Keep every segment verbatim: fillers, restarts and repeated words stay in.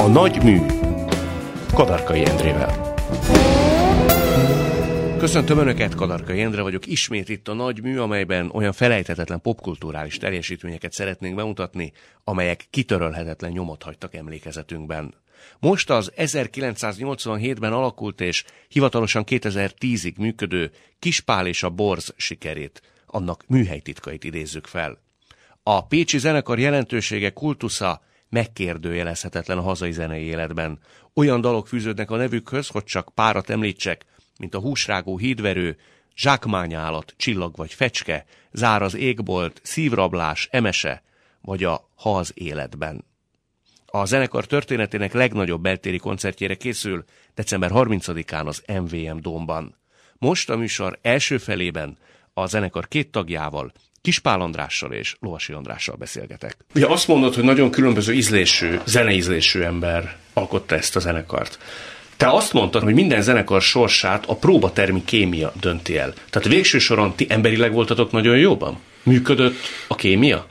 A nagy mű Kadarkai Endrével. Köszöntöm Önöket, Kadarkai Endre vagyok, ismét itt a nagy mű, amelyben olyan felejthetetlen popkulturális teljesítményeket szeretnénk bemutatni, amelyek kitörölhetetlen nyomot hagytak emlékezetünkben. Most az ezerkilencszáznyolcvanhétben alakult és hivatalosan kétezer-tízig működő Kispál és a Borz sikerét, annak műhelytitkait idézzük fel. A pécsi zenekar jelentősége, kultusza megkérdőjelezhetetlen a hazai zenei életben. Olyan dalok fűződnek a nevükhöz, hogy csak párat említsek, mint a Húsrágó hídverő, Zsákmányállat, Csillag vagy Fecske, Zár az égbolt, Szívrablás, Emese, vagy a Ha az életben. A zenekar történetének legnagyobb beltéri koncertjére készül december harmincadikán az em vé em Dómban. Most a műsor első felében a zenekar két tagjával, Kispál Andrással és Lovasi Andrással beszélgetek. Ugye azt mondod, hogy nagyon különböző ízlésű, zeneízlésű ember alkotta ezt a zenekart. Te azt mondtad, hogy minden zenekar sorsát a próbatermi kémia dönti el. Tehát végső soron ti emberileg voltatok nagyon jóban? Működött a kémia?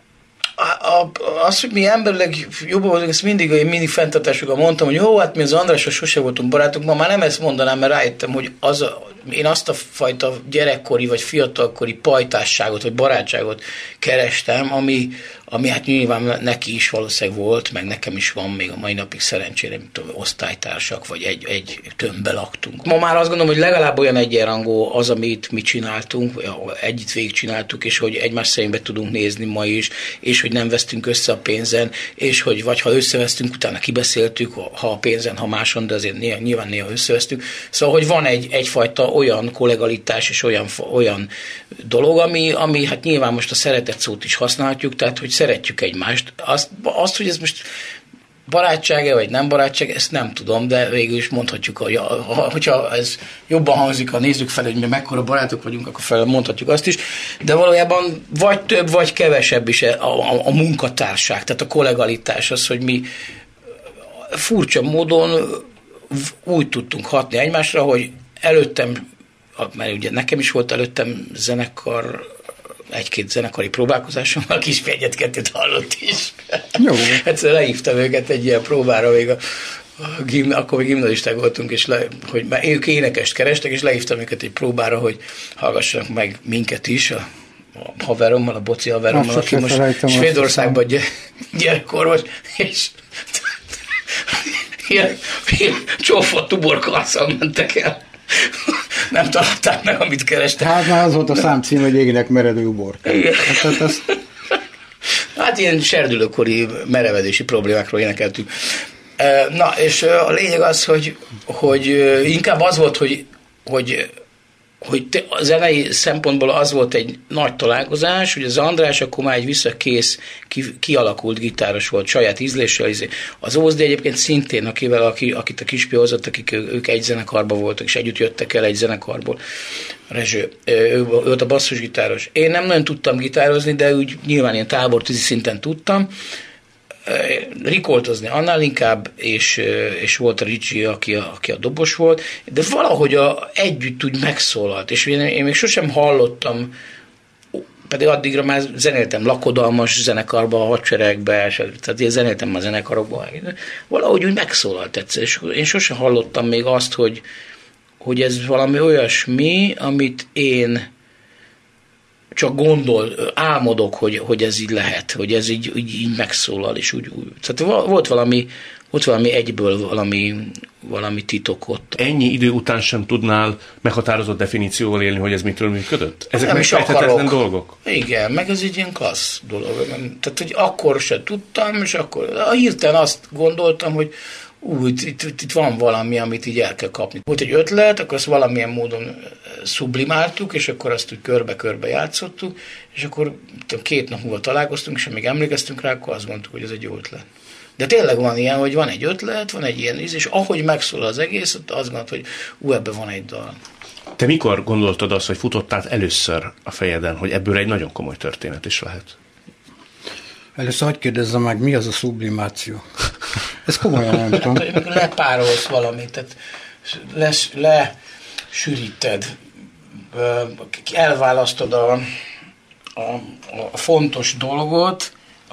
A, a, az, hogy mi emberileg jobban voltunk, ezt mindig, én mindig fenntartásokkal mondtam, hogy jó, hát mi az Andrással sose voltunk barátok, ma már nem ezt mondanám, mert rájöttem, hogy az a, én azt a fajta gyerekkori vagy fiatalkori pajtásságot vagy barátságot kerestem, ami, ami hát nyilván neki is valószínűleg volt, meg nekem is van még a mai napig szerencsére, mint osztálytársak, vagy egy, egy tömbbe laktunk. Ma már azt gondolom, hogy legalább olyan egyenrangú az, amit mi csináltunk, együtt végig csináltuk, és hogy egymás szemébe tudunk nézni ma is, és hogy nem vesztünk össze a pénzen, és hogy vagy ha összevesztünk, utána kibeszéltük, ha a pénzen, ha máson, de azért néha, nyilván néha összevesztük. Szóval, hogy van egy, egyfajta olyan kollegalitás és olyan, olyan dolog, ami, ami hát nyilván most a szeretet szót is használhatjuk, tehát hogy szeretjük egymást. Azt, azt hogy ez most barátsága vagy nem barátság, ezt nem tudom, de végül is mondhatjuk, hogy hogyha ez jobban hangzik, ha nézzük fel, hogy mi mekkora barátok vagyunk, akkor fel mondhatjuk azt is, de valójában vagy több, vagy kevesebb is a, a, a munkatárság, tehát a kollegalitás az, hogy mi furcsa módon úgy tudtunk hatni egymásra, hogy előttem, mert ugye nekem is volt előttem zenekar, egy-két zenekari próbálkozásommal, Kispi egyet-kettőt hallott is. Jó. Egyszer lehívtam őket egy ilyen próbára, még a, a gim, akkor még gimnazisták voltunk, és le, hogy már ők énekest kerestek, és lehívtam őket egy próbára, hogy hallgassanak meg minket is, a, a haverommal, a boci haverommal, aki most Svédországban gyerekkorvos, és ilyen, ilyen csófott tuborkarccal mentek el. Nem találták meg, amit kerestek. Hát már az volt a számcím, hogy égnek meredő uborka. Hát, hát, hát ilyen serdülőkori merevedési problémákról énekeltük. Na, és a lényeg az, hogy, hogy inkább az volt, hogy, hogy, hogy te, a zenei szempontból az volt egy nagy találkozás, hogy az András akkor már egy visszakész, ki, kialakult gitáros volt, saját ízléssel. Az Ózdi egyébként szintén, akivel, aki, akit a Kispi hozott, akik ők egy zenekarban voltak, és együtt jöttek el egy zenekarból. Rezső, ő, ő volt a basszusgitáros. Én nem nagyon tudtam gitározni, de úgy nyilván ilyen tábortűzi szinten tudtam. Rikoltozni annál inkább, és, és volt a Ricsi, aki a, aki a dobos volt, de valahogy a, együtt úgy megszólalt, és én, én még sosem hallottam, pedig addigra már zenéltem lakodalmas zenekarba, a hadseregbe, tehát én zenéltem a zenekarokban, valahogy úgy megszólalt egyszer, és én sosem hallottam még azt, hogy, hogy ez valami olyasmi, amit én csak gondol, álmodok, hogy, hogy ez így lehet, hogy ez így, így, így megszólal, és úgy, úgy. Tehát volt valami, volt valami egyből valami, valami titok ott. Ennyi idő után sem tudnál meghatározott definícióval élni, hogy ez mitől működött? Ezek nem megfejthetetlen dolgok? Igen, meg ez egy ilyen klassz dolog. Tehát, hogy akkor se tudtam, és akkor hirtelen azt gondoltam, hogy úgy, itt, itt, itt van valami, amit így el kell kapni. Volt egy ötlet, akkor azt valamilyen módon sublimáltuk, és akkor azt úgy körbe-körbe játszottuk, és akkor két nap múlva találkoztunk, és amíg emlékeztünk rá, akkor azt mondtuk, hogy ez egy jó ötlet. De tényleg van ilyen, hogy van egy ötlet, van egy ilyen íz, és ahogy megszól az egész, azt gondolod, hogy ú, ebben van egy dal. Te mikor gondoltad azt, hogy futottál először a fejeden, hogy ebből egy nagyon komoly történet is lehet? Először hagyd kérdezzem meg, mi az a sublimáció? Ez komolyan nem tudom. Lepárolsz valamit, tehát lesz, lesűríted, elválasztod a, a, a fontos dolgot, a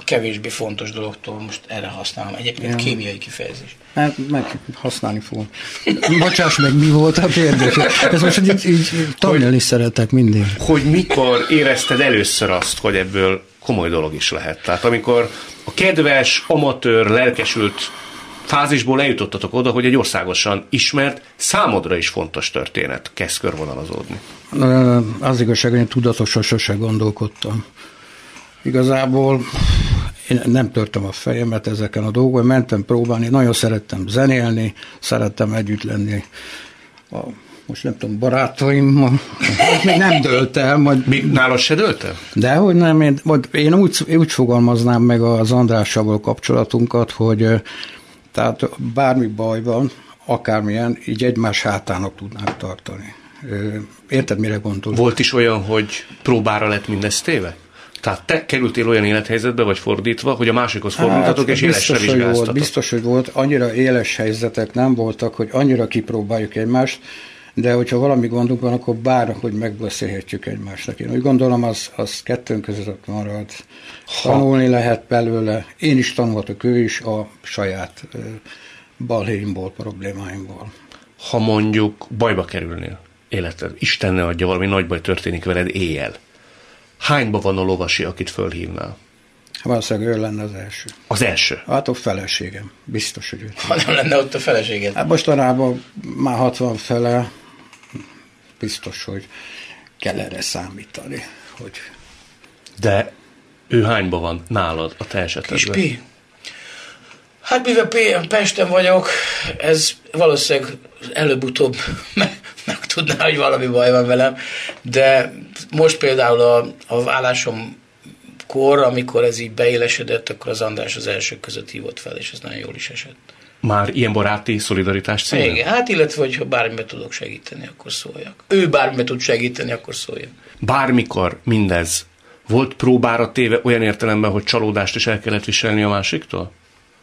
a kevésbé fontos dologtól most erre használom. Egyébként ja. Kémiai kifejezés. Hát meg használni fogom. Bocsáss meg, mi volt a kérdés? Ez most így, így tanulni szeretek mindig. Hogy mikor érezted először azt, hogy ebből komoly dolog is lehet? Tehát amikor a kedves, amatőr, lelkesült fázisból eljutottatok oda, hogy egy országosan ismert, számodra is fontos történet kezd körvonalazódni. Az igazság, hogy én tudatosan sose gondolkodtam. Igazából én nem törtem a fejemet ezeken a dolgokon, mentem próbálni, nagyon szerettem zenélni, szerettem együtt lenni a, most nem tudom, barátaimmal, még nem dölt el. Majd, még nálad se dölt el? Dehogy nem, én, én úgy, úgy fogalmaznám meg az Andrással kapcsolatunkat, hogy tehát bármi baj van, akármilyen, így egymás hátának tudnánk tartani. Érted, mire gondolok? Volt is olyan, hogy próbára lett mindez téve? Tehát te kerültél olyan élethelyzetbe, vagy fordítva, hogy a másikhoz fordultatok, hát, és élesre vizsgáztatok? Volt, biztos, hogy volt. Annyira éles helyzetek nem voltak, hogy annyira kipróbáljuk egymást, de hogyha valami gondunk van, akkor bárhogy megbeszélhetjük egymásnak. Én úgy gondolom, az, az kettőnk között marad. Tanulni lehet belőle. Én is tanulhatok, ő is a saját balhéimból, problémáimból. Ha mondjuk bajba kerülnél, életed, Isten ne adja, valami nagy baj történik veled éjjel, hányba van a lovasi, akit fölhívnál? Valószínűleg ő lenne az első. Az első? Hát a feleségem. Biztos, hogy ő. Ha nem lenne ott a feleséged? Hát mostanában már hatvan fele, biztos, hogy kell erre számítani. Hogy... De ő hányba van nálad a te esetedben? Kispi? Hát mivel Pesten vagyok, ez valószínűleg előbb-utóbb meg, meg tudná, hogy valami baj van velem, de most például a, a vállásomkor, amikor ez így beélesedett, akkor az András az elsők között hívott fel, és ez nagyon jól is esett. Már ilyen baráti szolidaritás célja? Igen, hát illetve, hogyha bármiben tudok segíteni, akkor szóljak. Ő bármiben tud segíteni, akkor szóljon. Bármikor mindez volt próbára téve olyan értelemben, hogy csalódást is el kellett viselni a másiktól?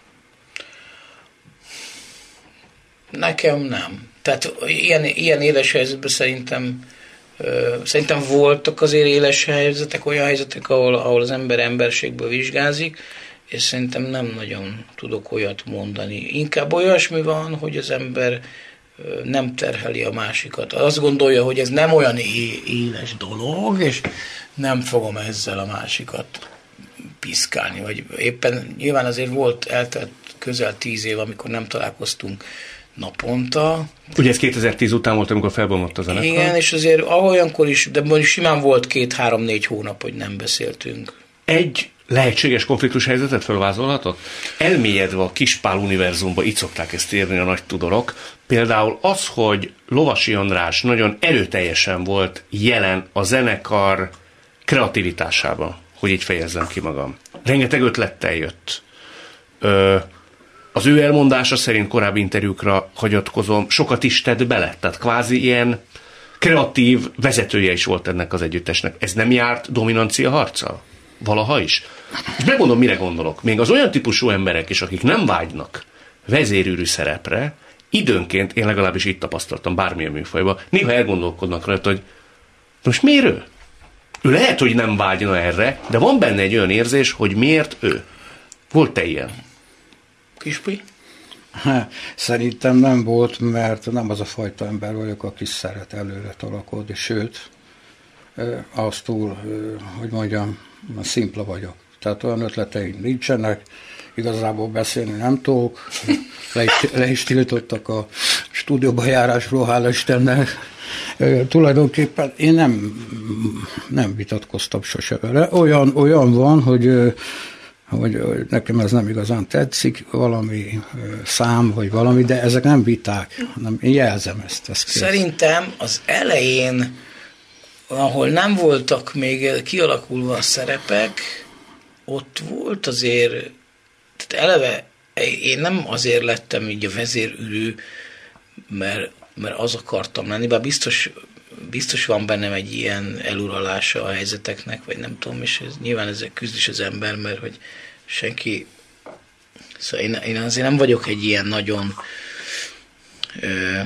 Nekem nem. Tehát ilyen, ilyen éles helyzetben szerintem, ö, szerintem voltak azért éles helyzetek, olyan helyzetek, ahol, ahol az ember emberségből vizsgázik, és szerintem nem nagyon tudok olyat mondani. Inkább olyasmi van, hogy az ember nem terheli a másikat. Azt gondolja, hogy ez nem olyan é- éles dolog, és nem fogom ezzel a másikat piszkálni. Vagy éppen nyilván azért volt eltelt közel tíz év, amikor nem találkoztunk naponta. Ugye ez kétezer-tíz után volt, amikor felbomlott a zenekar? Igen, és azért olyankor is, de mondjuk simán volt két-három-négy hónap, hogy nem beszéltünk. Egy lehetséges konfliktus helyzetet felvázolhatok? Elmélyedve a Kispál univerzumba, így szokták ezt írni a nagy tudorok. Például az, hogy Lovasi András nagyon erőteljesen volt jelen a zenekar kreativitásában, hogy így fejezzem ki magam. Rengeteg ötlettel jött. Ö, az ő elmondása szerint korábbi interjúkra hagyatkozom, sokat is tett bele, tehát kvázi ilyen kreatív vezetője is volt ennek az együttesnek. Ez nem járt dominancia harccal? Valaha is? És megmondom, mire gondolok. Még az olyan típusú emberek is, akik nem vágynak vezérűrű szerepre, időnként, én legalábbis itt tapasztaltam bármilyen műfajban, néha elgondolkodnak rajta, hogy most miért ő? Ő lehet, hogy nem vágyna erre, de van benne egy olyan érzés, hogy miért ő. Volt-e ilyen? Kispi? Szerintem nem volt, mert nem az a fajta ember vagyok, aki szeret előre tolakodni, sőt, az túl, hogy mondjam, szimpla vagyok. Tehát olyan ötleteim nincsenek, igazából beszélni nem tudok, le is, le is tiltottak a stúdióba járásról, hála Istennek. Tulajdonképpen én nem, nem vitatkoztam sose vele. Olyan, olyan van, hogy, hogy, hogy nekem ez nem igazán tetszik, valami szám, vagy valami, de ezek nem viták, hanem én jelzem ezt. ezt Szerintem az elején, ahol nem voltak még kialakulva a szerepek, ott volt azért, tehát eleve én nem azért lettem így a vezérülő, mert, mert az akartam lenni, bár biztos, biztos van bennem egy ilyen eluralása a helyzeteknek, vagy nem tudom, és ez, nyilván ezzel küzd is az ember, mert hogy senki, szóval én, én azért nem vagyok egy ilyen nagyon ö,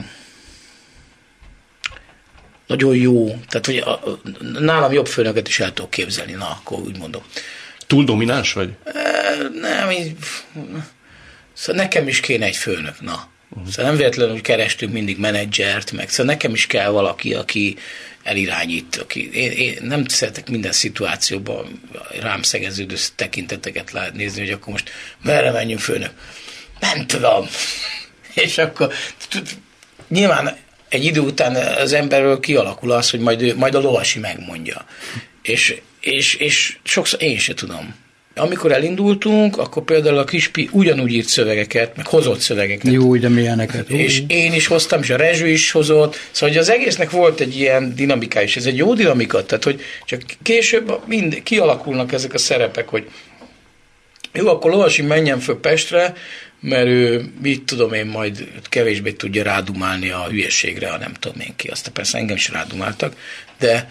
nagyon jó, tehát hogy a, nálam jobb főnöket is el tudok képzelni, na, akkor úgy mondom. Túl domináns vagy? Nem, így, szóval nekem is kéne egy főnök, na. Szóval nem véletlenül, hogy kerestünk mindig menedzsert, meg szóval nekem is kell valaki, aki elirányít, aki, én, én nem szeretek minden szituációban rám szegeződő tekinteteket nézni, hogy akkor most merre menjünk főnök. Nem tudom. És akkor nyilván egy idő után az emberről kialakul az, hogy majd, ő, majd a lovasi megmondja. És, és, és sokszor én se tudom. Amikor elindultunk, akkor például a Kispi ugyanúgy írt szövegeket, meg hozott szövegeket. Jó, de milyeneket. És én is hoztam, és a Rezső is hozott. Szóval az egésznek volt egy ilyen dinamikája, és ez egy jó dinamika, tehát hogy csak később mind kialakulnak ezek a szerepek, hogy jó, akkor Lovasi menjen föl Pestre, mert ő, mit tudom én, majd kevésbé tudja rádumálni a hülyeségre, ha nem tudom én ki. Aztán persze engem is rádumáltak, de...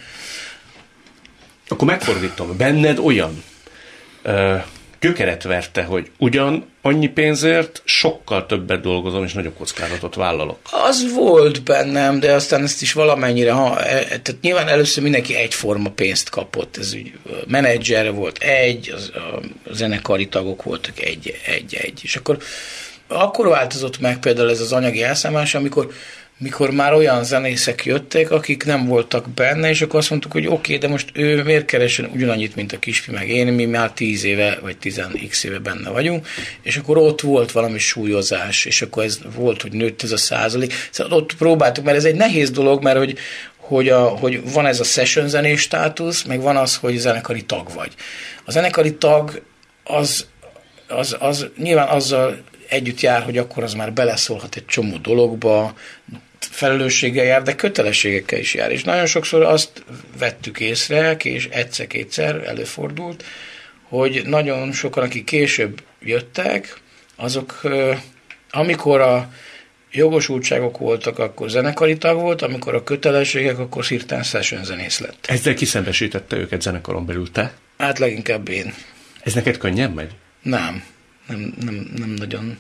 Akkor megfordítom. Benned olyan ö, gyökeret verte, hogy ugyan annyi pénzért sokkal többet dolgozom, és nagyobb kockázatot vállalok. Az volt bennem, de aztán ezt is valamennyire, ha, tehát nyilván először mindenki egyforma pénzt kapott. Ez úgy, a menedzserre volt egy, az, a zenekari tagok voltak egy, egy, egy. És akkor, akkor változott meg például ez az anyagi elszámolás, amikor mikor már olyan zenészek jöttek, akik nem voltak benne, és akkor azt mondtuk, hogy oké, okay, de most ő miért keresen ugyanannyit, mint a Kispi, meg én, mi már tíz éve, vagy tizen x éve benne vagyunk, és akkor ott volt valami súlyozás, és akkor ez volt, hogy nőtt ez a százalék. Szóval ott próbáltuk, mert ez egy nehéz dolog, mert hogy, hogy, a, hogy van ez a session zenés státusz, meg van az, hogy zenekari tag vagy. A zenekari tag az, az, az nyilván azzal együtt jár, hogy akkor az már beleszólhat egy csomó dologba, felelősséggel jár, de kötelességekkel is jár. És nagyon sokszor azt vettük észre, és egyszer-kétszer előfordult, hogy nagyon sokan, akik később jöttek, azok, amikor a jogosultságok voltak, akkor zenekari tag volt, amikor a kötelességek, akkor hirtelen session zenész lett. Ezzel kiszembesítette őket zenekaron belül, te? Hát leginkább én. Ez neked könnyen megy? Nem. Nem, nem, nem nagyon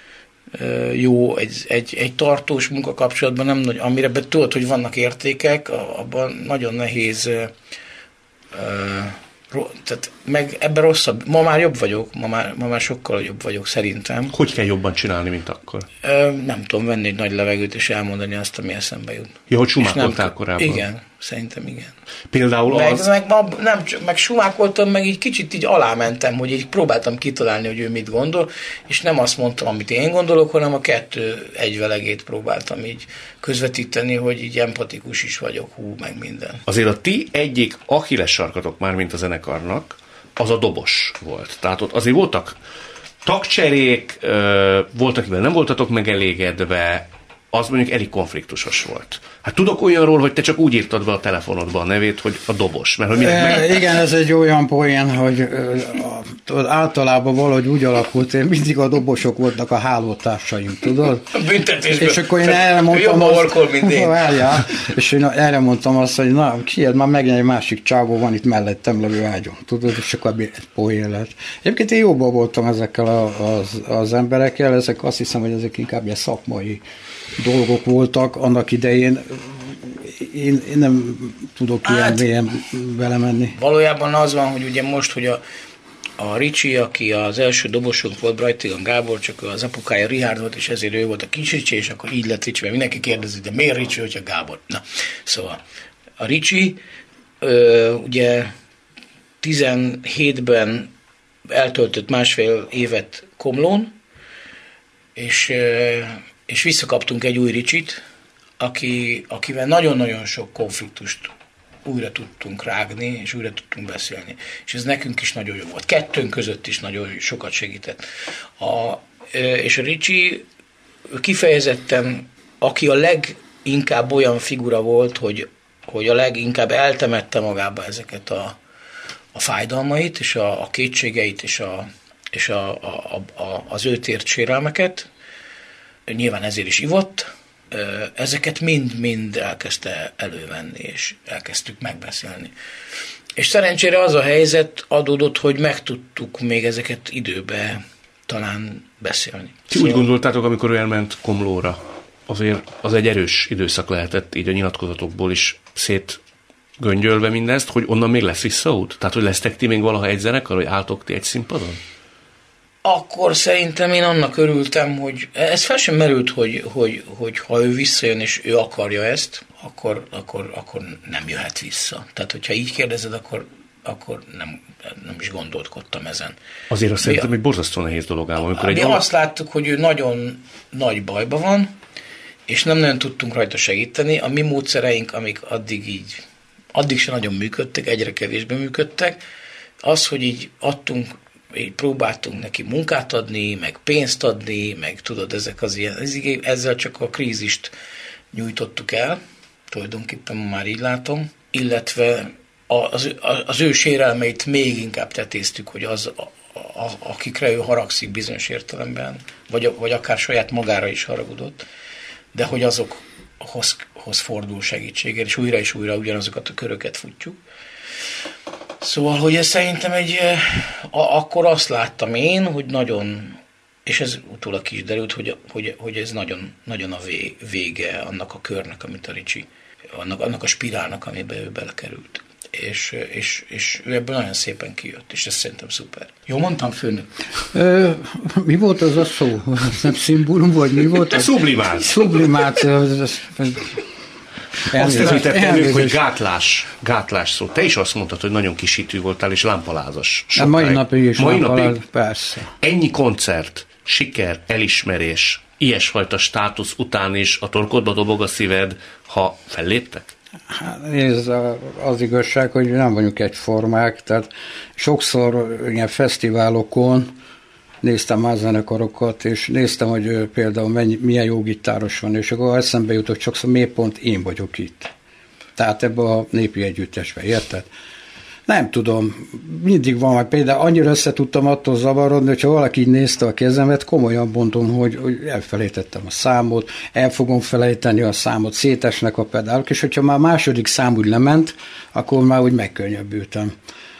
jó egy, egy, egy tartós munkakapcsolatban, nem nagy, amire be tudod, hogy vannak értékek, abban nagyon nehéz, uh, uh, tehát meg ebben rosszabb, ma már jobb vagyok, ma már, ma már sokkal jobb vagyok szerintem. Hogy kell jobban csinálni, mint akkor? Uh, nem tudom, venni egy nagy levegőt és elmondani azt, ami eszembe jut. Ja, hogy sumákoltál korábban? Igen, szerintem igen. Például meg, az... Meg, nem, meg sumákoltam, meg így kicsit így alámentem, hogy így próbáltam kitalálni, hogy ő mit gondol, és nem azt mondtam, amit én gondolok, hanem a kettő egyvelegét próbáltam így közvetíteni, hogy így empatikus is vagyok, hú, meg minden. Azért a ti egyik Achilles sarkatok már, mint a zenekarnak, az a dobos volt. Tehát ott azért voltak tagcserék, volt, akivel nem voltatok megelégedve, az mondjuk elég konfliktusos volt. Hát tudok olyanról, hogy te csak úgy írtad be a telefonodba a nevét, hogy a dobos. Mert, hogy e, meg... Igen, ez egy olyan poén, hogy uh, általában valahogy úgy alakult, én mindig a dobosok voltak a hálótársaim, tudod? Büntetésben. És akkor én erre mondtam azt, orkol, mint én. Várjál, és én erre mondtam azt, hogy na, kied, már megint egy másik csávó van itt mellettem levő ágyon, tudod, és akkor egy poén lett. Egyébként én jobban voltam ezekkel a, az, az emberekkel, ezek azt hiszem, hogy ezek inkább ilyen szakmai dolgok voltak annak idején. Én, én nem tudok hát, ilyen vele menni. Valójában az van, hogy ugye most, hogy a, a Ricsi, aki az első dobosunk volt, Brajtigan Gábor, csak az apukája Richard volt, és ezért ő volt a kis Ricsi, és akkor így lett Ricsi, mert mindenki kérdezi, de miért Ricsi, hogyha Gábor? Na, szóval a Ricsi ö, ugye tizenhétben eltöltött másfél évet Komlón, és ö, és visszakaptunk egy új Ricsit, aki, akivel nagyon-nagyon sok konfliktust újra tudtunk rágni, és újra tudtunk beszélni. És ez nekünk is nagyon jó volt. Kettőnk között is nagyon sokat segített. A, és a Ricsi kifejezetten, aki a leginkább olyan figura volt, hogy, hogy a leginkább eltemette magába ezeket a, a fájdalmait, és a, a kétségeit, és, a, és a, a, a, az őt ért sérelmeket, nyilván ezért is ivott, ezeket mind-mind elkezdte elővenni, és elkezdtük megbeszélni. És szerencsére az a helyzet adódott, hogy meg tudtuk még ezeket időbe talán beszélni. Ti szóval... úgy gondoltátok, amikor ő elment Komlóra, azért az egy erős időszak lehetett, így a nyilatkozatokból is szét göngyölve mindezt, hogy onnan még lesz visszaút? Tehát, hogy lesztek ti még valaha egy zenekar, hogy álltok ti egy színpadon? Akkor szerintem én annak örültem, hogy ez fel sem merült, hogy, hogy, hogy ha ő visszajön és ő akarja ezt, akkor, akkor, akkor nem jöhet vissza. Tehát, hogyha így kérdezed, akkor, akkor nem, nem is gondolkodtam ezen. Azért azt szerintem egy borzasztó nehéz dolog áll. Amikor mi egy azt láttuk, hogy ő nagyon nagy bajban van, és nem nagyon tudtunk rajta segíteni. A mi módszereink, amik addig így, addig se nagyon működtek, egyre kevésbé működtek, az, hogy így adtunk, így próbáltunk neki munkát adni, meg pénzt adni, meg tudod, ezek az ilyen, ezzel csak a krízist nyújtottuk el, tulajdonképpen már így látom, illetve az, az ő sérelmeit még inkább tetéztük, hogy az, a, a, akikre ő haragszik bizonyos értelemben, vagy, vagy akár saját magára is haragudott, de hogy azokhoz hoz fordul segítségért, és újra és újra ugyanazokat a köröket futjuk. Szóval, hogy ez szerintem egy, a, akkor azt láttam én, hogy nagyon, és ez utólag ki is derült, hogy, hogy, hogy ez nagyon, nagyon a vége annak a körnek, amit a Ricsi, annak, annak a spirálnak, amiben ő belekerült. És, és, és ő ebből nagyon szépen kijött, és ez szerintem szuper. Jó mondtam, főnök? Ö, mi volt az a szó? Nem szimbólum, vagy mi volt? Sublimált. Sublimált. Azt említettem, hogy gátlás, gátlás szó. Te is azt mondtad, hogy nagyon kisítő voltál, és lámpalázas. A mai napig is mai lámpaláz, napig persze. Ennyi koncert, siker, elismerés, ilyesfajta státusz után is a torkodba dobog a szíved, ha felléptek? Hát, ez az igazság, hogy nem vagyunk egyformák, tehát sokszor ilyen fesztiválokon néztem már zenekarokat, és néztem, hogy például mennyi, milyen jó gitáros van, és akkor eszembe jutott sokszor, miért pont én vagyok itt. Tehát ebbe a népi együttesbe, érted? Nem tudom, mindig van, majd például annyira össze tudtam attól zavarodni, hogyha valaki így nézte a kezemet, komolyan mondom, hogy, hogy elfelejtettem a számot, el fogom felejteni a számot, szétesnek a pedálok, és hogyha már második szám úgy lement, akkor már úgy megkönnyebbültem.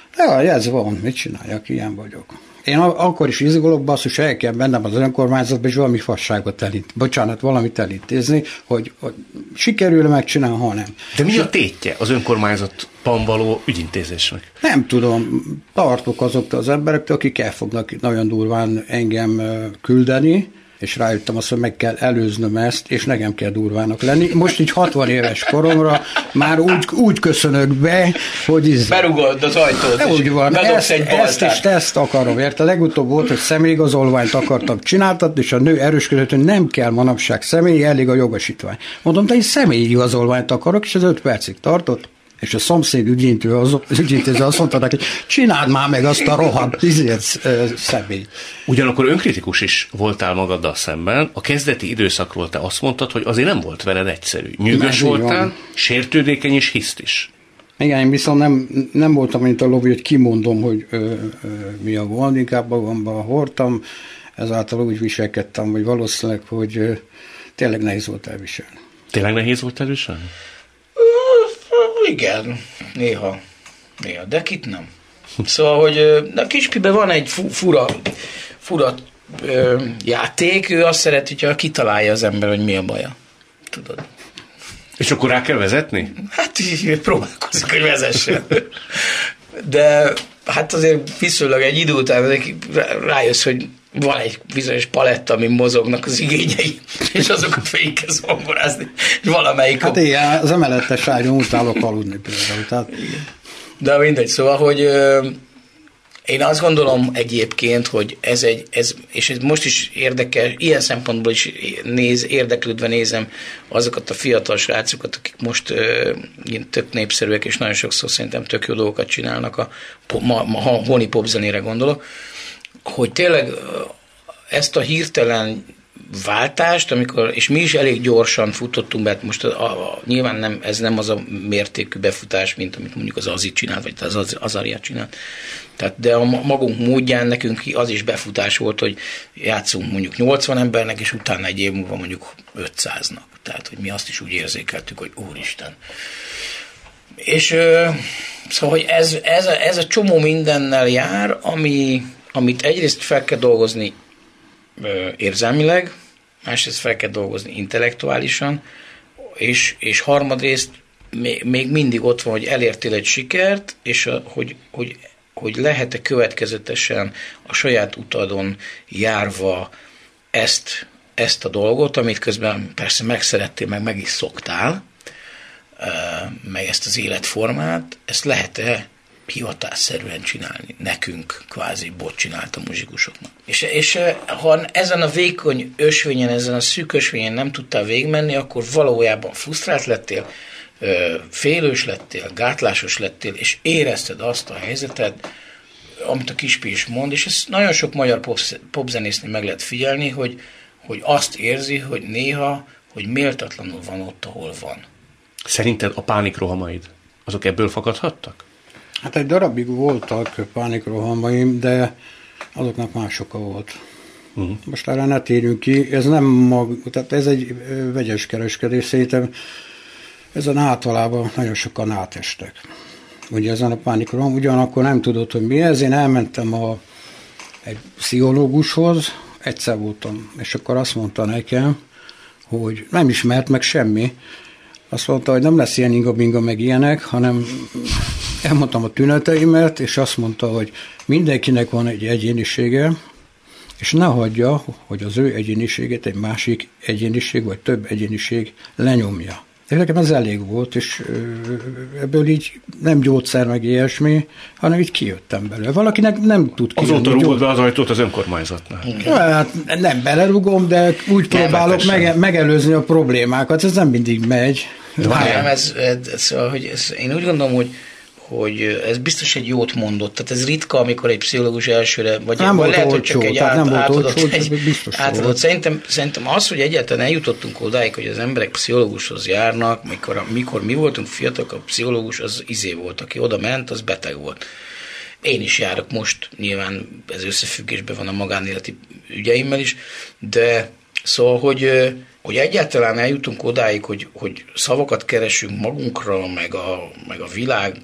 De ez van, mit csináljak, ilyen vagyok. Én akkor is izgulok, basszus, el kell bennem az önkormányzatba, és valami fasságot elint, bocsánat, valamit elintézni, hogy, hogy sikerül megcsinálni, ha nem. De mi a tétje az önkormányzatban való ügyintézésnek? Nem tudom, tartok azoktól az emberektől, akik el fognak nagyon durván engem küldeni, és rájöttem azt, hogy meg kell előznöm ezt, és nekem kell durvának lenni. Most így hatvan éves koromra már úgy, úgy köszönök be, hogy... Iz... Berugod az ajtót, úgy van. Ezt, egy ezt és ezt akarom, érte? Legutóbb volt, hogy személyigazolványt akartam csináltatni, és a nő erősködött, hogy nem kell manapság személy, elég a jogosítvány. Mondom, de én személyigazolványt akarok, és ez öt percig tartott. És a szomszéd ügyintéző az, ügyintéző azt mondta neki, csináld már meg azt a rohadt izért személyt. Ugyanakkor önkritikus is voltál magaddal szemben. A kezdeti időszakról te azt mondtad, hogy azért nem volt veled egyszerű. Nyűgös voltál, sértődékeny és hiszt is. Igen, én viszont nem, nem voltam, mint a Lovi, hogy kimondom, hogy ö, ö, mi a gond, inkább magamban hordtam, ezáltal úgy viselkedtem, hogy valószínűleg, hogy ö, tényleg nehéz volt elviselni. Tényleg nehéz volt elviselni? Igen, néha, néha, de kit nem. Szóval, hogy a Kispiben van egy fu, fura, fura ö, játék, ő azt szereti, hogyha kitalálja az ember, hogy mi a baja. Tudod. És akkor rá kell vezetni? Hát így próbálkozik, hogy vezessen. De hát azért viszonylag egy idő után rájössz, hogy van egy bizonyos paletta, amin mozognak az igényei, és azokat végig kell zongorázni. És valamelyik... Hát igen, az emelettes ágyon utálok aludni például. Tehát... De mindegy, szóval, hogy ö, én azt gondolom egyébként, hogy ez egy, ez, és ez most is érdekes, ilyen szempontból is néz, érdeklődve nézem azokat a fiatal srácokat, akik most ö, tök népszerűek, és nagyon sokszor szerintem tök jó dolgokat csinálnak, a, ma, ma, a honi popzenére gondolok, hogy tényleg ezt a hirtelen váltást, amikor, és mi is elég gyorsan futottunk be, most a, a, nyilván nem, ez nem az a mértékű befutás, mint amit mondjuk az Azit csinált, vagy az, az Azariát csinált. Tehát, de a magunk módján nekünk az is befutás volt, hogy játszunk mondjuk nyolcvan embernek, és utána egy év múlva mondjuk ötszáznak. Tehát, hogy mi azt is úgy érzékeltük, hogy úristen. És ö, szóval, hogy ez, ez, a, ez a csomó mindennel jár, ami, amit egyrészt fel kell dolgozni ö, érzelmileg, másrészt fel kell dolgozni intellektuálisan, és, és harmadrészt még, még mindig ott van, hogy elértél egy sikert, és a, hogy, hogy, hogy lehet-e következetesen a saját utadon járva ezt, ezt a dolgot, amit közben persze megszerettél, meg meg is szoktál, meg ezt az életformát, ezt lehet-e hivatásszerűen csinálni. Nekünk kvázi bot csinált a muzsikusoknak. És, és ha ezen a vékony ösvényen, ezen a szűk ösvényen nem tudtál végigmenni, akkor valójában frusztrált lettél, félős lettél, gátlásos lettél, és érezted azt a helyzetet, amit a Kispi is mond, és ezt nagyon sok magyar popzenésznél meg lehet figyelni, hogy, hogy azt érzi, hogy néha, hogy méltatlanul van ott, ahol van. Szerinted a pánikrohamaid, azok ebből fakadhattak? Hát egy darabig voltak pánikrohamaim, de azoknak más oka volt. Uh-huh. Most erre ne térjünk ki, ez nem mag, tehát ez egy vegyes kereskedés, szerintem ezen általában nagyon sokan átestek. Ugye ezen a pánikroham, ugyanakkor nem tudod, hogy mi ez, én elmentem a, egy pszichológushoz, egyszer voltam, és akkor azt mondta nekem, hogy nem ismert meg semmi, azt mondta, hogy nem lesz ilyen inga-binga meg ilyenek, hanem elmondtam a tüneteimet, és azt mondta, hogy mindenkinek van egy egyénisége, és ne hagyja, hogy az ő egyéniségét egy másik egyéniség, vagy több egyéniség lenyomja. És nekem ez elég volt, és ebből így nem gyógyszer meg ilyesmi, hanem így kijöttem belőle. Valakinek nem tud kijönni. Azóta rúgod be az ajtót az önkormányzatnál. Hát nem belerugom, de úgy nem próbálok mege- megelőzni a problémákat. Ez nem mindig megy. Nem, ez, ez, szóval, hogy ez, én úgy gondolom, hogy hogy ez biztos egy jót mondott. Tehát ez ritka, amikor egy pszichológus elsőre, vagy, nem vagy lehet, olcsó, hogy csak egy át, nem átadott, olcsó, egy, biztos átadott. Szerintem, szerintem az, hogy egyáltalán eljutottunk odáig, hogy az emberek pszichológushoz járnak, mikor, mikor mi voltunk fiatalok, a pszichológus az izé volt, aki oda ment, az beteg volt. Én is járok most, nyilván ez összefüggésben van a magánéleti ügyeimmel is, de szóval, hogy, hogy egyáltalán eljutunk odáig, hogy, hogy szavakat keresünk magunkra, meg a, meg a világ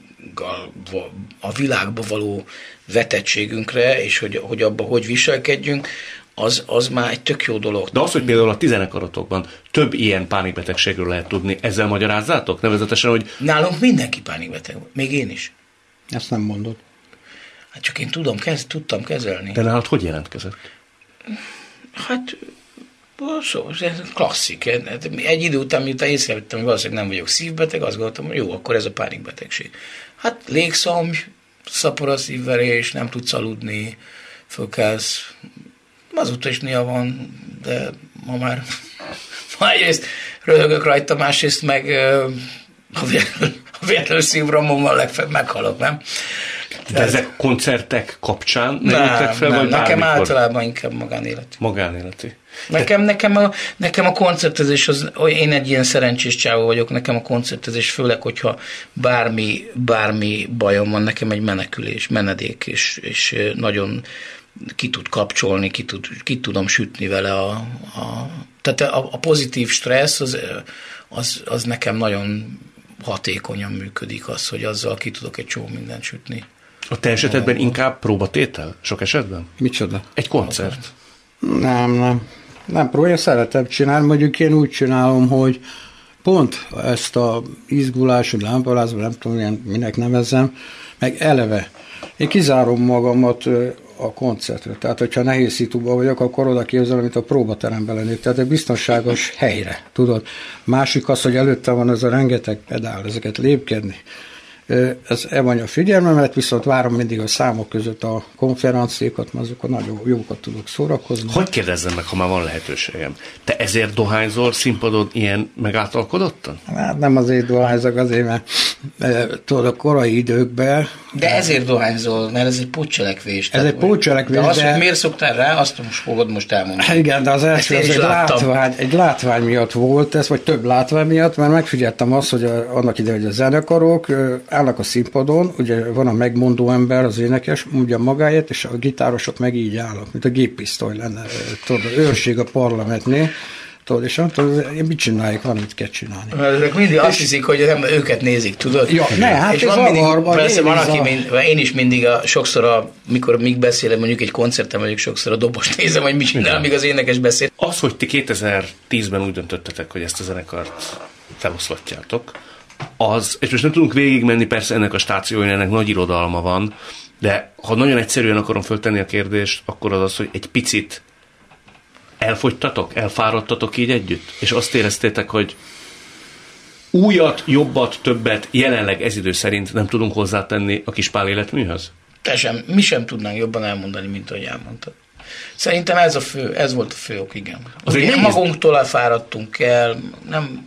a világba való vetettségünkre, és hogy, hogy abba hogy viselkedjünk, az, az már egy tök jó dolog. De az, hogy például a tizenekarotokban több ilyen pánikbetegségről lehet tudni, ezzel magyarázzátok? Nevezetesen, hogy... Nálunk mindenki pánikbeteg, még én is. Ezt nem mondod. Hát csak én tudom, kez, tudtam kezelni. De nálad hogy jelentkezett? Hát... Szóval ez klasszik. Egy idő után, miután észrevettem, hogy valószínűleg nem vagyok szívbeteg, azt gondoltam, hogy jó, akkor ez a pánikbetegség. Hát légszomj, szapor a szívverés, nem tudsz aludni, fölkelsz. Azóta is néha van, de ma már ma egyrészt röhögök rajta, másrészt meg a véletlenül szívrombommal legfeljebb meghalok, nem? De Tehát, ezek koncertek kapcsán merültek fel, nem, vagy nekem bármikor? Általában inkább magánéleti. Magánéleti. Nekem, nekem, a, nekem a koncertezés, az, én egy ilyen szerencsés csávó vagyok, nekem a koncertezés, főleg, hogyha bármi, bármi bajom van, nekem egy menekülés, menedék, és, és nagyon ki tud kapcsolni, ki, tud, ki tudom sütni vele a, a tehát a, a pozitív stressz, az, az, az nekem nagyon hatékonyan működik, az, hogy azzal ki tudok egy csomó mindent sütni. A te esetedben inkább próbatétel? Sok esetben? Micsoda? Egy koncert. Nem, nem. Nem próbálja, szeretem csinálni. Mondjuk én úgy csinálom, hogy pont ezt a izgulás, vagy lámpalázva, nem tudom, ilyen, minek nevezzem, meg eleve. Én kizárom magamat a koncertre. Tehát, hogyha nehéz szituban vagyok, akkor oda képzelem, mint a próbateremben lennék. Tehát egy biztonságos helyre, tudod. Másik az, hogy előtte van ez a rengeteg pedál, ezeket lépkedni. Ez elvonja a figyelmemet, viszont várom mindig a számok között a konferenciákat, mert azokon nagyon jókat tudok szórakozni. Hogy kérdezzem meg, ha már van lehetőségem? Te ezért dohányzol színpadon ilyen megáltalkodottan? Hát nem azért dohányzok, azért, mert tudod, a korai időkben... De ezért dohányzol, mert ez egy pótcselekvés. Ez egy pótcselekvés, de... De azt, hogy miért szoktál rá, azt most fogod most elmondani. Igen, de az első az egy látvány, egy látvány miatt volt ez, vagy több látvány miatt, mert megfigyeltem azt, hogy a, annak ide, hogy a zenekarok állnak a színpadon, ugye van a megmondó ember, az énekes, mondja magáért, és a gitárosok meg így állnak, mint a géppisztoly lenne, tudod, őrség a parlamentnél, tudod, és nem tudom, én mit csináljuk, valamit kell csinálni. Ezek mindig azt hiszik, hogy nem őket nézik, tudod? Ja, ne, hát és ez van mindig, avarban, persze van, aki, a... mind, én is mindig, a, sokszor, a, mikor még beszélek, mondjuk egy koncerten vagyok, sokszor a dobost nézem, hogy mit csinál, amíg az énekes beszél. Az, hogy ti kétezer-tízben úgy döntöttetek, hogy ezt a zenekart feloszlatjátok, az, és most nem tudunk végigmenni, persze ennek a stációin, ennek nagy irodalma van, de ha nagyon egyszerűen akarom föltenni a kérdést, akkor az az, hogy egy picit elfogytatok, elfáradtatok így együtt, és azt éreztétek, hogy újat, jobbat, többet jelenleg ez idő szerint nem tudunk hozzátenni a Kispál életműhöz? Te sem, mi sem tudnánk jobban elmondani, mint ahogy elmondtad. Szerintem ez, a fő, ez volt a fő ok, igen. Magunktól elfáradtunk el, nem,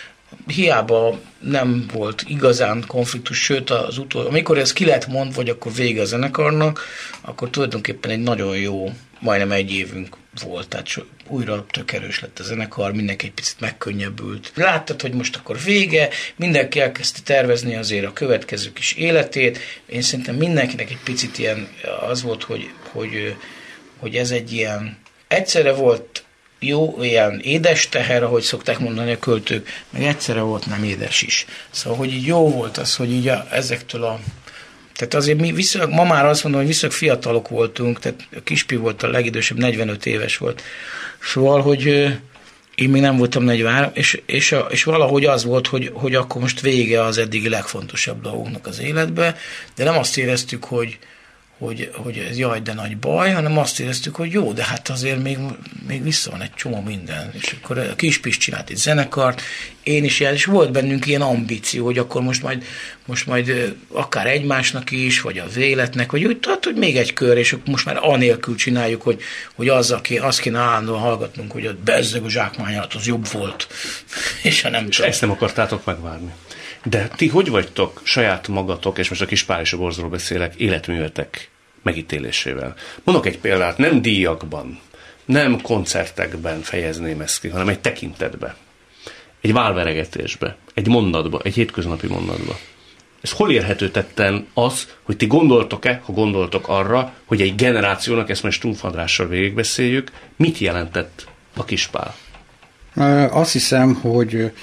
hiába nem volt igazán konfliktus, sőt az utolsó, amikor ez ki lett mondva, vagy akkor vége a zenekarnak, akkor tulajdonképpen egy nagyon jó, majdnem egy évünk volt, tehát újra tök erős lett a zenekar, mindenki egy picit megkönnyebbült. Láttad, hogy most akkor vége, mindenki elkezdte tervezni azért a következő kis életét. Én szerintem mindenkinek egy picit ilyen az volt, hogy, hogy, hogy ez egy ilyen, egyszerre volt jó, ilyen édes teher, ahogy szokták mondani a költők, meg egyszerre volt nem édes is. Szóval, hogy így jó volt az, hogy így a, ezektől a tehát azért mi viszonylag, ma már azt mondom, hogy viszonylag fiatalok voltunk, tehát a Kispi volt a legidősebb, negyvenöt éves volt. Szóval, hogy én még nem voltam negyvenhárom, és, és, a, és valahogy az volt, hogy, hogy akkor most vége az eddigi legfontosabb dolgoknak az életbe, de nem azt éreztük, hogy, hogy, hogy ez jaj, de nagy baj, hanem azt éreztük, hogy jó, de hát azért még, még vissza van egy csomó minden. És akkor a Kispi is csinált egy zenekart, én is jel, és volt bennünk ilyen ambíció, hogy akkor most majd, most majd akár egymásnak is, vagy a véletnek, vagy úgy, tehát, hogy még egy kör, és most már anélkül csináljuk, hogy, hogy az, aki, azt kéne állandóan hallgatnunk, hogy a bezzeg a zsákmány alatt az jobb volt. és nem és ezt nem akartátok megvárni. De ti hogy vagytok saját magatok, és most a Kispál és a Borzról beszélek, életművetek megítélésével? Mondok egy példát, nem díjakban, nem koncertekben fejezném ezt ki, hanem egy tekintetbe, egy válveregetésbe, egy mondatba, egy hétköznapi mondatba. Ez hol érhető tetten az, hogy ti gondoltok-e, ha gondoltok arra, hogy egy generációnak, ezt most Stumpf Andrással végigbeszéljük, mit jelentett a Kispál? Azt hiszem, hogy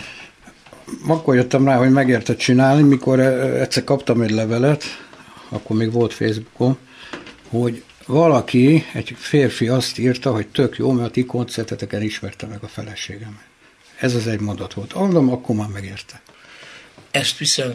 akkor jöttem rá, hogy megérte csinálni, mikor egyszer kaptam egy levelet, akkor még volt Facebookon, hogy valaki, egy férfi azt írta, hogy tök jó, mert a ti koncerteteken ismerte meg a feleségemet. Ez az egy mondat volt. Mondom, akkor már megérte. Ezt viszont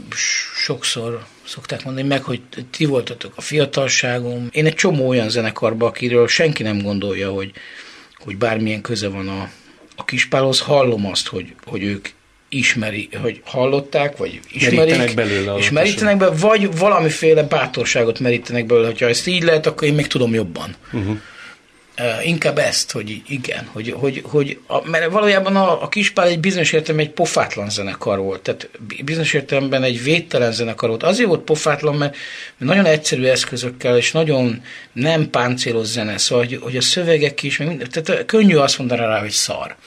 sokszor szokták mondani meg, hogy ti voltatok a fiatalságom. Én egy csomó olyan zenekarban, akiről senki nem gondolja, hogy, hogy bármilyen köze van a, a Kispálhoz, hallom azt, hogy, hogy ők ismeri, hogy hallották, vagy ismerik, merítenek belőle és merítenek be, vagy valamiféle bátorságot merítenek belőle, hogyha ezt így lehet, akkor én még tudom jobban. Uh-huh. Uh, inkább ezt, hogy igen, hogy, hogy, hogy a, mert valójában a, a Kispál egy bizonyos értelemben egy pofátlan zenekar volt, tehát bizonyos értelemben egy védtelen zenekar volt. Azért volt pofátlan, mert, mert nagyon egyszerű eszközökkel, és nagyon nem páncélos zene, szóval, hogy, hogy a szövegek is, meg minden, tehát könnyű azt mondani rá, hogy szar.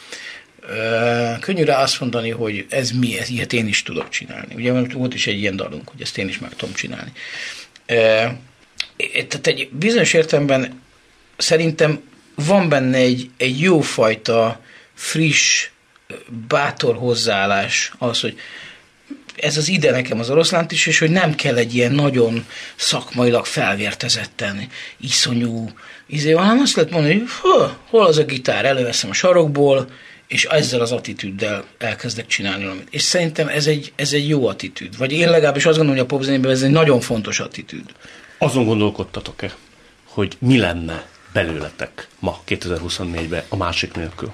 Uh, könnyű rá azt mondani, hogy ez mi, ez ilyet én is tudok csinálni. Ugye volt is egy ilyen dalunk, hogy ezt én is meg tudom csinálni. Uh, tehát egy bizonyos értelemben szerintem van benne egy, egy jófajta, friss, bátor hozzáállás az, hogy ez az ide nekem az oroszlánt is, és hogy nem kell egy ilyen nagyon szakmailag felvértezetten, iszonyú izé, hanem azt lehet mondani, hogy hol, hol az a gitár, előveszem a sarokból, és ezzel az attitűddel elkezdek csinálni valamit. És szerintem ez egy, ez egy jó attitűd. Vagy én legalábbis azt gondolom, hogy a popzenében ez egy nagyon fontos attitűd. Azon gondolkodtatok-e, hogy mi lenne belőletek ma, kétezer-huszonnégyben a másik nélkül?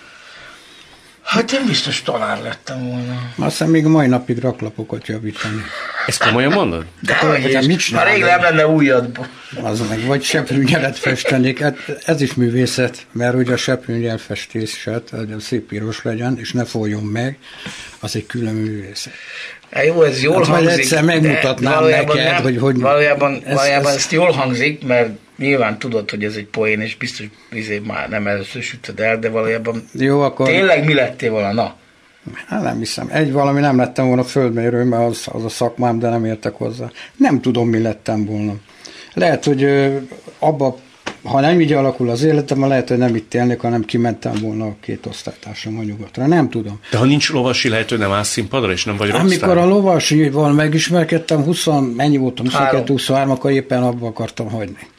Hát én biztos tanár lettem volna. Aztán még a mai napig raklapokat javítani. Ezt komolyan mondod? De hogy már rég nem lenne újadba. Az meg, vagy seprűnyelet festenék. Hát ez is művészet, mert ugye a seprűnyel festéset, hogy szép piros legyen, és ne folyjon meg, az egy külön művészet. Hát jó, ez jól hát, hangzik. Egyszer megmutatnám neked, nem, hogy... hogy valójában ez, valójában ez, ezt jól hangzik, mert nyilván tudod, hogy ez egy poén, és biztos izé, már nem először sütöd el, de valójában jó, akkor... tényleg mi lettél volna? Na? Hát nem hiszem. Egy valami nem lettem volna földmérő, mert az, az a szakmám, de nem értek hozzá. Nem tudom, mi lettem volna. Lehet, hogy abba, ha nem így alakul az életem, lehet, hogy nem itt élnék, hanem kimentem volna a két osztálytársam a nyugatra. Nem tudom. De ha nincs lovasi, lehet, hogy nem állsz színpadra, és nem vagy rockstar? Amikor a lovasival megismerkedtem, húsz, mennyi voltam, huszonkettő huszonhárom, akkor éppen abba akartam hagyni.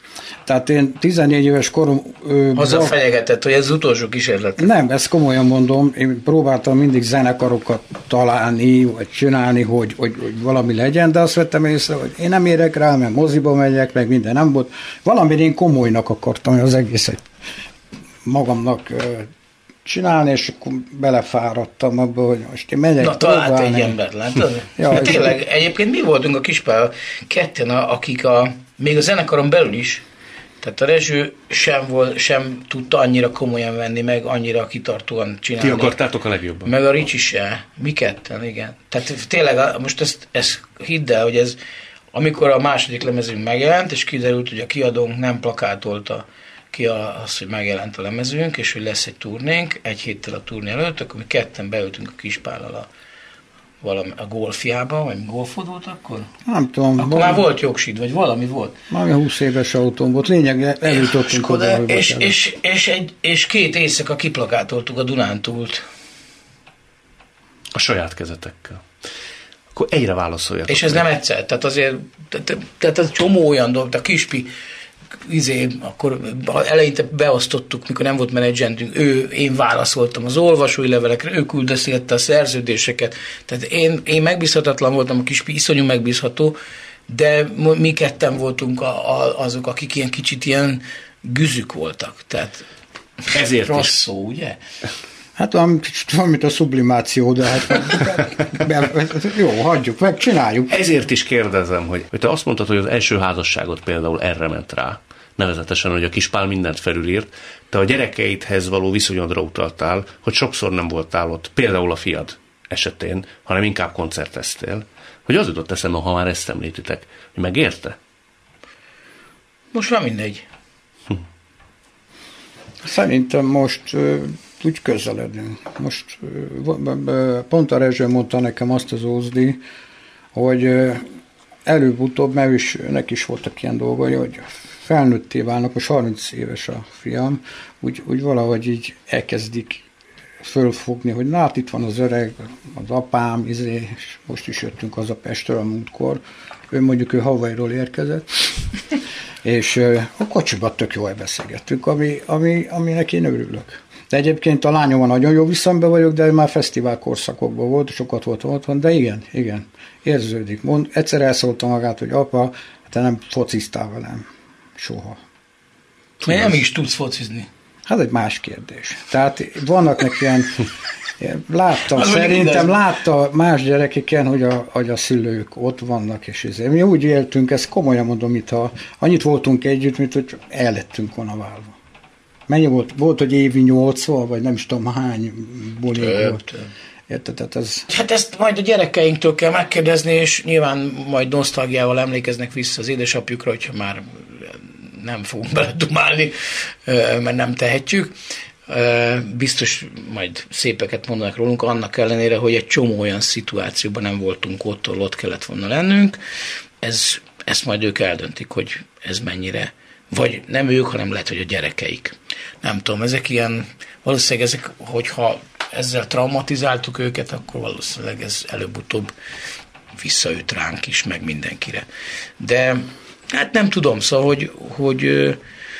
Tehát én tizennégy éves korom... Azzal fenyegetett, hogy ez az utolsó kísérlet. Nem, ezt komolyan mondom. Én próbáltam mindig zenekarokat találni, vagy csinálni, hogy, hogy, hogy valami legyen, de azt vettem észre, hogy én nem érek rá, mert moziba megyek, meg minden nem volt. Valamire én komolynak akartam az egészet magamnak csinálni, és akkor belefáradtam abba, hogy most én megyek Na, talált egy embert, látod? Ja, hát tényleg, egyébként mi voltunk a Kispál ketten, akik a, még a zenekaron belül is, tehát a Rezső sem, volt, sem tudta annyira komolyan venni, meg annyira kitartóan csinálni. Ti akartátok a legjobban. Meg a Ricsi se. Mi ketten, igen. Tehát tényleg, most ezt, ezt hidd el, hogy ez, amikor a második lemezünk megjelent, és kiderült, hogy a kiadónk nem plakátolta ki az, hogy megjelent a lemezünk, és hogy lesz egy turnénk, egy héttel a turné előtt, akkor mi ketten beültünk a Kispállal a, valami, a golfjába, vagy golfod volt akkor? Nem tudom. Akkor valami, már volt jogsid, vagy valami volt. Valami húsz éves autóm volt, lényeg, eljutottunk oda. És, és, és, egy, és két éjszaka kiplakátoltuk a Dunántúlt. A saját kezetekkel. Akkor egyre válaszoljatok. És ez nem egyszer, tehát azért, tehát, tehát ez csomó olyan dolog, a Kispi izé, akkor eleinte beosztottuk, mikor nem volt menedzsentünk, ő, én válaszoltam az olvasói levelekre, ő küldöztette a szerződéseket, tehát én, én megbízhatatlan voltam, a Kispi iszonyú megbízható, de mi ketten voltunk a, a, azok, akik ilyen kicsit ilyen güzük voltak, tehát ezért rossz is. szó, ugye? Hát valamit a sublimáció, de hát be, jó, hagyjuk meg, csináljuk. Ezért is kérdezem, hogy, hogy te azt mondtad, hogy az első házasságot például erre ment rá, nevezetesen, hogy a Kispál mindent felülírt, te a gyerekeidhez való viszonyodra utaltál, hogy sokszor nem voltál ott, például a fiad esetén, hanem inkább koncerteztél, hogy az jutott eszembe, ha már ezt említitek, hogy megérte? Most már mindegy. Hm. Szerintem most úgy közeledünk. Most pont a Rezső mondta nekem azt az Ózdi, hogy előbb-utóbb, mert is, neki is voltak ilyen dolgai, hogy felnőtté válnak, most harminc éves a fiam, úgy, úgy valahogy így elkezdik fölfogni, hogy na, hát itt van az öreg, az apám, izé, és most is jöttünk haza Pestről a múltkor, ő mondjuk ő Hawaiiról érkezett, és a kocsiban tök jól beszélgettünk, ami, ami, aminek én örülök. De egyébként a lányommal nagyon jó viszonyban vagyok, de már fesztivál korszakokban volt, sokat voltam otthon, de igen, igen, érződik. Mond, egyszer elszólta magát, hogy apa, te nem fociztál velem. Soha. Miért nem is tudsz focizni? Hát egy más kérdés. Tehát vannak neki ilyen, láttam, szerintem látta más gyerekeken, hogy a, hogy a szülők ott vannak, és ezért. Mi úgy éltünk, ezt komolyan mondom, itt ha annyit voltunk együtt, mint hogy el lettünk volna válva. Mennyi volt? Volt, hogy évi nyolcvan, vagy nem is tudom hány buli volt. Érted? Tehát ez... Hát ezt majd a gyerekeinktől kell megkérdezni, és nyilván majd nosztalgiával emlékeznek vissza az édesapjukra, hogyha már nem fogunk beledumálni, mert nem tehetjük. Biztos majd szépeket mondanak rólunk, annak ellenére, hogy egy csomó olyan szituációban nem voltunk ott, ahol ott kellett volna lennünk. Ez, ezt majd ők eldöntik, hogy ez mennyire, vagy nem ők, hanem lehet, hogy a gyerekeik. Nem tudom, ezek ilyen, valószínűleg ezek, hogyha ezzel traumatizáltuk őket, akkor valószínűleg ez előbb-utóbb visszaüt ránk is, meg mindenkire. De hát nem tudom, szóval, hogy, hogy ö,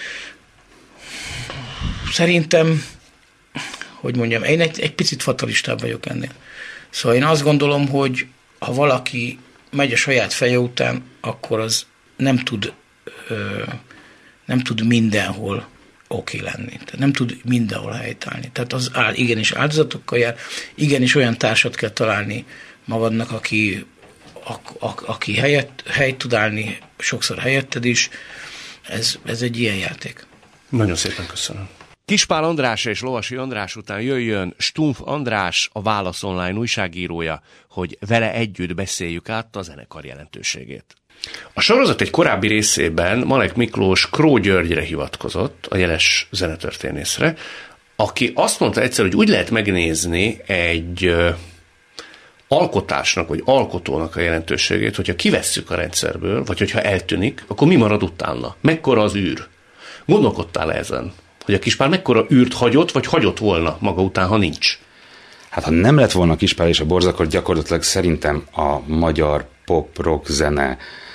szerintem, hogy mondjam, én egy, egy picit fatalistább vagyok ennél. Szóval én azt gondolom, hogy ha valaki megy a saját feje után, akkor az nem tud, ö, nem tud mindenhol oké lenni. Tehát nem tud mindenhol helytállni. Tehát az áll, igenis áldozatokkal jár, igenis olyan társat kell találni magadnak, aki, a, a, aki helyet, helyt tud állni, sokszor helyetted is. Ez, ez egy ilyen játék. Nagyon szépen köszönöm. Kispál András és Lovasi András után jöjjön Stumpf András, a Válasz Online újságírója, hogy vele együtt beszéljük át a zenekar jelentőségét. A sorozat egy korábbi részében Malek Miklós Kró Györgyre hivatkozott, a jeles zenetörténészre, aki azt mondta egyszer, hogy úgy lehet megnézni egy ö, alkotásnak, vagy alkotónak a jelentőségét, hogyha kivesszük a rendszerből, vagy hogyha eltűnik, akkor mi marad utána? Mekkora az űr? Gondolkodtál ezen? Hogy a Kispál mekkora űrt hagyott, vagy hagyott volna maga után, ha nincs? Hát ha nem lett volna Kispál és a Borzak, akkor gyakorlatilag szerintem a magyar pop-rock zene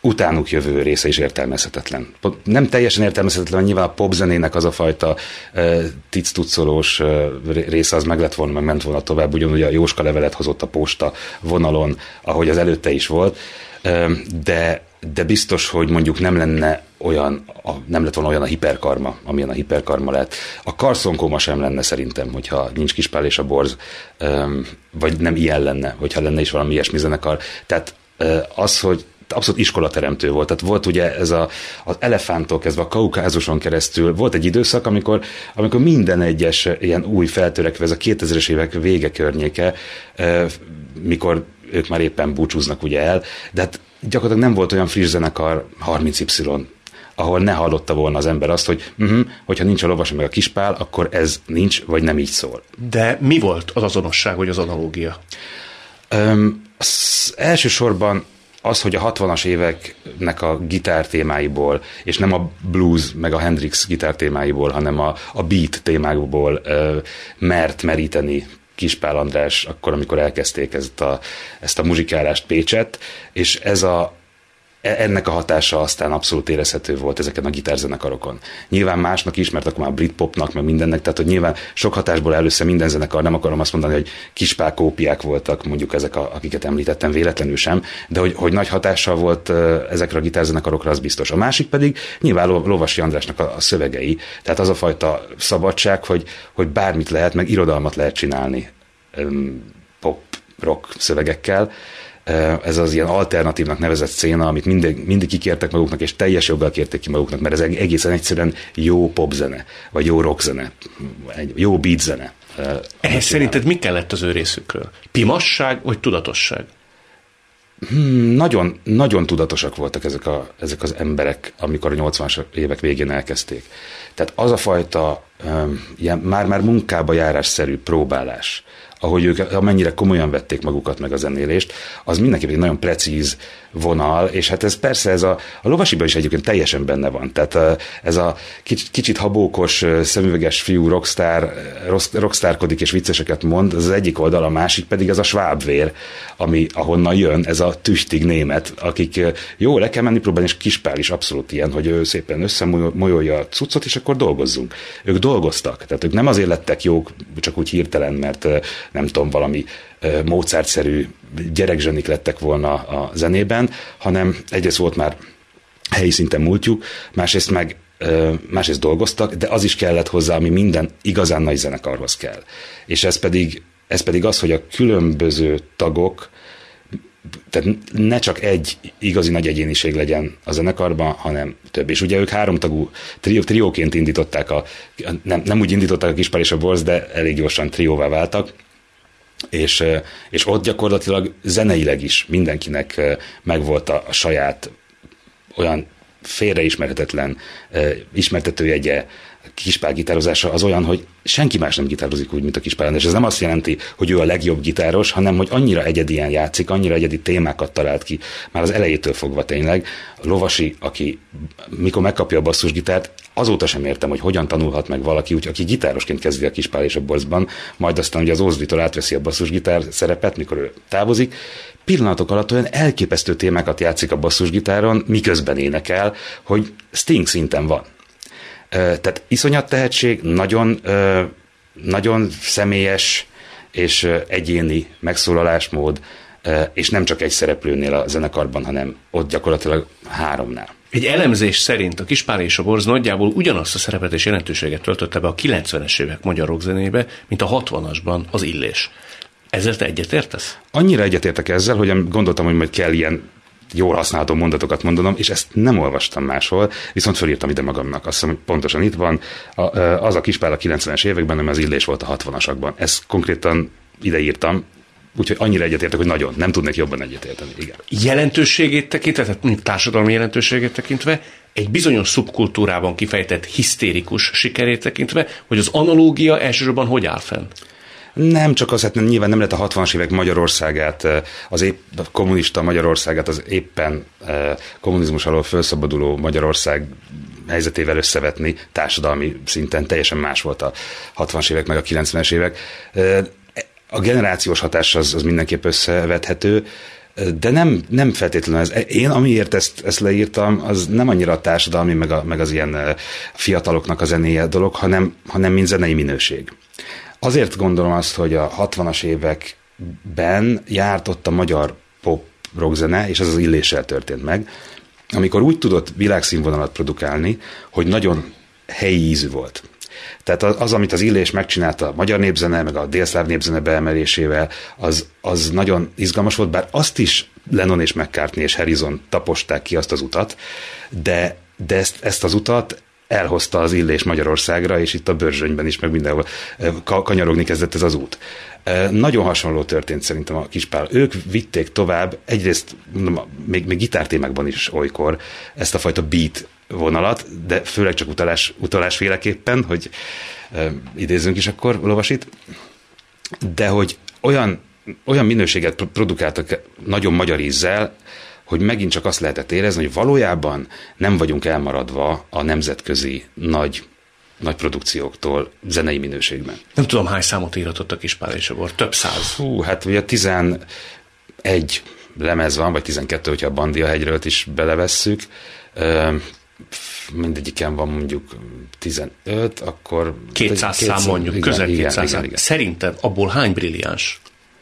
utánuk jövő része is értelmezhetetlen. Nem teljesen értelmezhetetlen, nyilván a popzenének az a fajta uh, tic-tucolós uh, része az meg lett volna, meg ment volna tovább, ugyanúgy a Jóska levelet hozott a posta vonalon, ahogy az előtte is volt, uh, de, de biztos, hogy mondjuk nem lenne olyan, a, nem lett volna olyan a hiperkarma, amilyen a hiperkarma lett. A karszonkóma sem lenne szerintem, hogyha nincs Kispál és a Borz, um, vagy nem ilyen lenne, hogyha lenne is valami ilyesmi zenekar. Tehát uh, az, hogy abszolút iskolateremtő volt. Tehát volt ugye ez a, az Elefánttól kezdve a Kaukázuson keresztül, volt egy időszak, amikor, amikor minden egyes ilyen új feltörekvő, ez a kétezres évek vége környéke, mikor ők már éppen búcsúznak ugye el, de hát gyakorlatilag nem volt olyan friss zenekar harminc Y, ahol ne hallotta volna az ember azt, hogy uh-huh, hogyha nincs a Lovasi meg a Kispál, akkor ez nincs, vagy nem így szól. De mi volt az azonosság, vagy az analógia? Um, elsősorban az, hogy a hatvanas éveknek a gitártémáiból, és nem a blues meg a Hendrix gitártémáiból, hanem a, a beat témákból ö, mert meríteni Kispál András akkor, amikor elkezdték ezt a, ezt a muzsikálást Pécsett, és ez a ennek a hatása aztán abszolút érezhető volt ezeken a gitárzenekarokon. Nyilván másnak is, mert akkor már britpopnak, meg mindennek, tehát hogy nyilván sok hatásból először minden zenekar, nem akarom azt mondani, hogy Kispál kópiák voltak, mondjuk ezek, a, akiket említettem, véletlenül sem, de hogy, hogy nagy hatással volt ezekre a gitárzenekarokra, az biztos. A másik pedig nyilván Lovasi Andrásnak a, a szövegei, tehát az a fajta szabadság, hogy, hogy bármit lehet, meg irodalmat lehet csinálni pop, rock szövegekkel. Ez az ilyen alternatívnak nevezett széna, amit mindig, mindig kikértek maguknak, és teljes joggal kérték ki maguknak, mert ez egészen egyszerűen jó popzene, vagy jó rockzene, jó beatzene. Ehhez szerinted mi kellett az ő részükről? Pimasság, vagy tudatosság? Hmm, nagyon, nagyon tudatosak voltak ezek, a, ezek az emberek, amikor a nyolcvanas évek végén elkezdték. Tehát az a fajta um, ilyen, már-már munkába járásszerű próbálás, ahogy ők amennyire komolyan vették magukat meg a zenélést, az mindenképpen egy nagyon precíz vonal, és hát ez persze ez a, a Lovasiban is egyébként teljesen benne van. Tehát ez a kicsit, kicsit habókos, szemüveges fiú rockstar, rockstárkodik és vicceseket mond, az az egyik oldal, a másik pedig ez a svábvér, ami ahonnan jön, ez a tüstig német, akik jó, le kell menni próbálni, és Kispál is abszolút ilyen, hogy ő szépen összemolyolja a cuccot, és akkor dolgozzunk. Ők dolgoztak, tehát ők nem azért lettek jók, csak úgy hirtelen, mert nem tudom, valami Mozart-szerű gyerekzsenik lettek volna a zenében, hanem egyrészt volt már helyi szinten múltjuk, másrészt meg másrészt dolgoztak, de az is kellett hozzá, ami minden igazán nagy zenekarhoz kell. És ez pedig, ez pedig az, hogy a különböző tagok, tehát ne csak egy igazi nagy egyéniség legyen a zenekarban, hanem több. És ugye ők háromtagú trió, trióként indították, a, nem, nem úgy indították a Kispál és a Borz, de elég gyorsan trióvá váltak, és, és ott gyakorlatilag zeneileg is mindenkinek megvolt a, a saját olyan félreismerhetetlen ismertetőjegye. Kispál gitározása az olyan, hogy senki más nem gitározik úgy, mint a Kispál András. Ez nem azt jelenti, hogy ő a legjobb gitáros, hanem hogy annyira egyedien játszik, annyira egyedi témákat talált ki, már az elejétől fogva tényleg. A Lovasi, aki mikor megkapja a basszusgitárt, azóta sem értem, hogy hogyan tanulhat meg valaki, úgy, aki gitárosként kezdi a Kispál és a Borzban, majd aztán ugye az Ózditól átveszi a basszusgitár szerepet, mikor ő távozik. Pillanatok alatt olyan elképesztő témákat játszik a basszusgitáron, miközben énekel, hogy Sting szinten van. Tehát iszonyat tehetség, nagyon, nagyon személyes és egyéni megszólalásmód, és nem csak egy szereplőnél a zenekarban, hanem ott gyakorlatilag háromnál. Egy elemzés szerint a Kispál és a Borz nagyjából ugyanazt a szerepet és jelentőséget töltötte be a kilencvenes évek magyar rockzenébe, mint a hatvanasban az Illés. Ezzel te egyetértesz? Annyira egyetértek ezzel, hogy gondoltam, hogy majd kell ilyen jól használható mondatokat mondanom, és ezt nem olvastam máshol, viszont fölírtam ide magamnak. Azt hiszem, hogy pontosan itt van. A, az a Kispál a kilencvenes években, nem az Illés volt a hatvanasakban. Ezt konkrétan ide írtam, úgyhogy annyira egyetértek, hogy nagyon, nem tudnék jobban egyetérteni. Igen. Jelentőségét tekintve, tehát társadalmi jelentőségét tekintve, egy bizonyos szubkultúrában kifejtett hisztérikus sikerét tekintve, hogy az analógia elsősorban hogy áll fenn? Nem csak az, hát nyilván nem lehet a hatvanas évek Magyarországát, az épp a kommunista Magyarországát, az éppen kommunizmus alól felszabaduló Magyarország helyzetével összevetni társadalmi szinten. Teljesen más volt a hatvanas évek meg a kilencvenes évek. A generációs hatás az, az mindenképp összevethető. De nem, nem feltétlenül ez. Én, amiért ezt, ezt leírtam, az nem annyira a társadalmi, meg, a, meg az ilyen fiataloknak a zenéje dolog, hanem, hanem mint zenei minőség. Azért gondolom azt, hogy a hatvanas években járt ott a magyar pop rockzene, és ez az Illéssel történt meg, amikor úgy tudott világszínvonalat produkálni, hogy nagyon helyi ízű volt. Tehát az, az, amit az Illés megcsinálta a magyar népzene, meg a délszláv népzene beemelésével, az, az nagyon izgalmas volt, bár azt is Lennon és McCartney és Harrison taposták ki azt az utat, de, de ezt, ezt az utat elhozta az Illés Magyarországra, és itt a Börzsönyben is, meg mindenhol kanyarogni kezdett ez az út. Nagyon hasonló történt szerintem a Kispál. Ők vitték tovább, egyrészt mondom, még, még gitártémákban is olykor ezt a fajta beat vonalat, de főleg csak utalás, utalásféleképpen, hogy e, idézzünk is akkor Lovasit, de hogy olyan, olyan minőséget produkáltak nagyon magyar ízzel, hogy megint csak azt lehetett érezni, hogy valójában nem vagyunk elmaradva a nemzetközi nagy, nagy produkcióktól zenei minőségben. Nem tudom, hány számot írhatott a Kispál és a Bor, több száz. Hú, hát ugye tizenegy lemez van, vagy tizenkettő, hogyha a Bandia-hegyről is belevesszük. Mindegyiken van mondjuk tizenöt, akkor... kétszáz szám mondjuk, igen, közel igen, kétszáz szám. Szerinted abból hány brilliáns?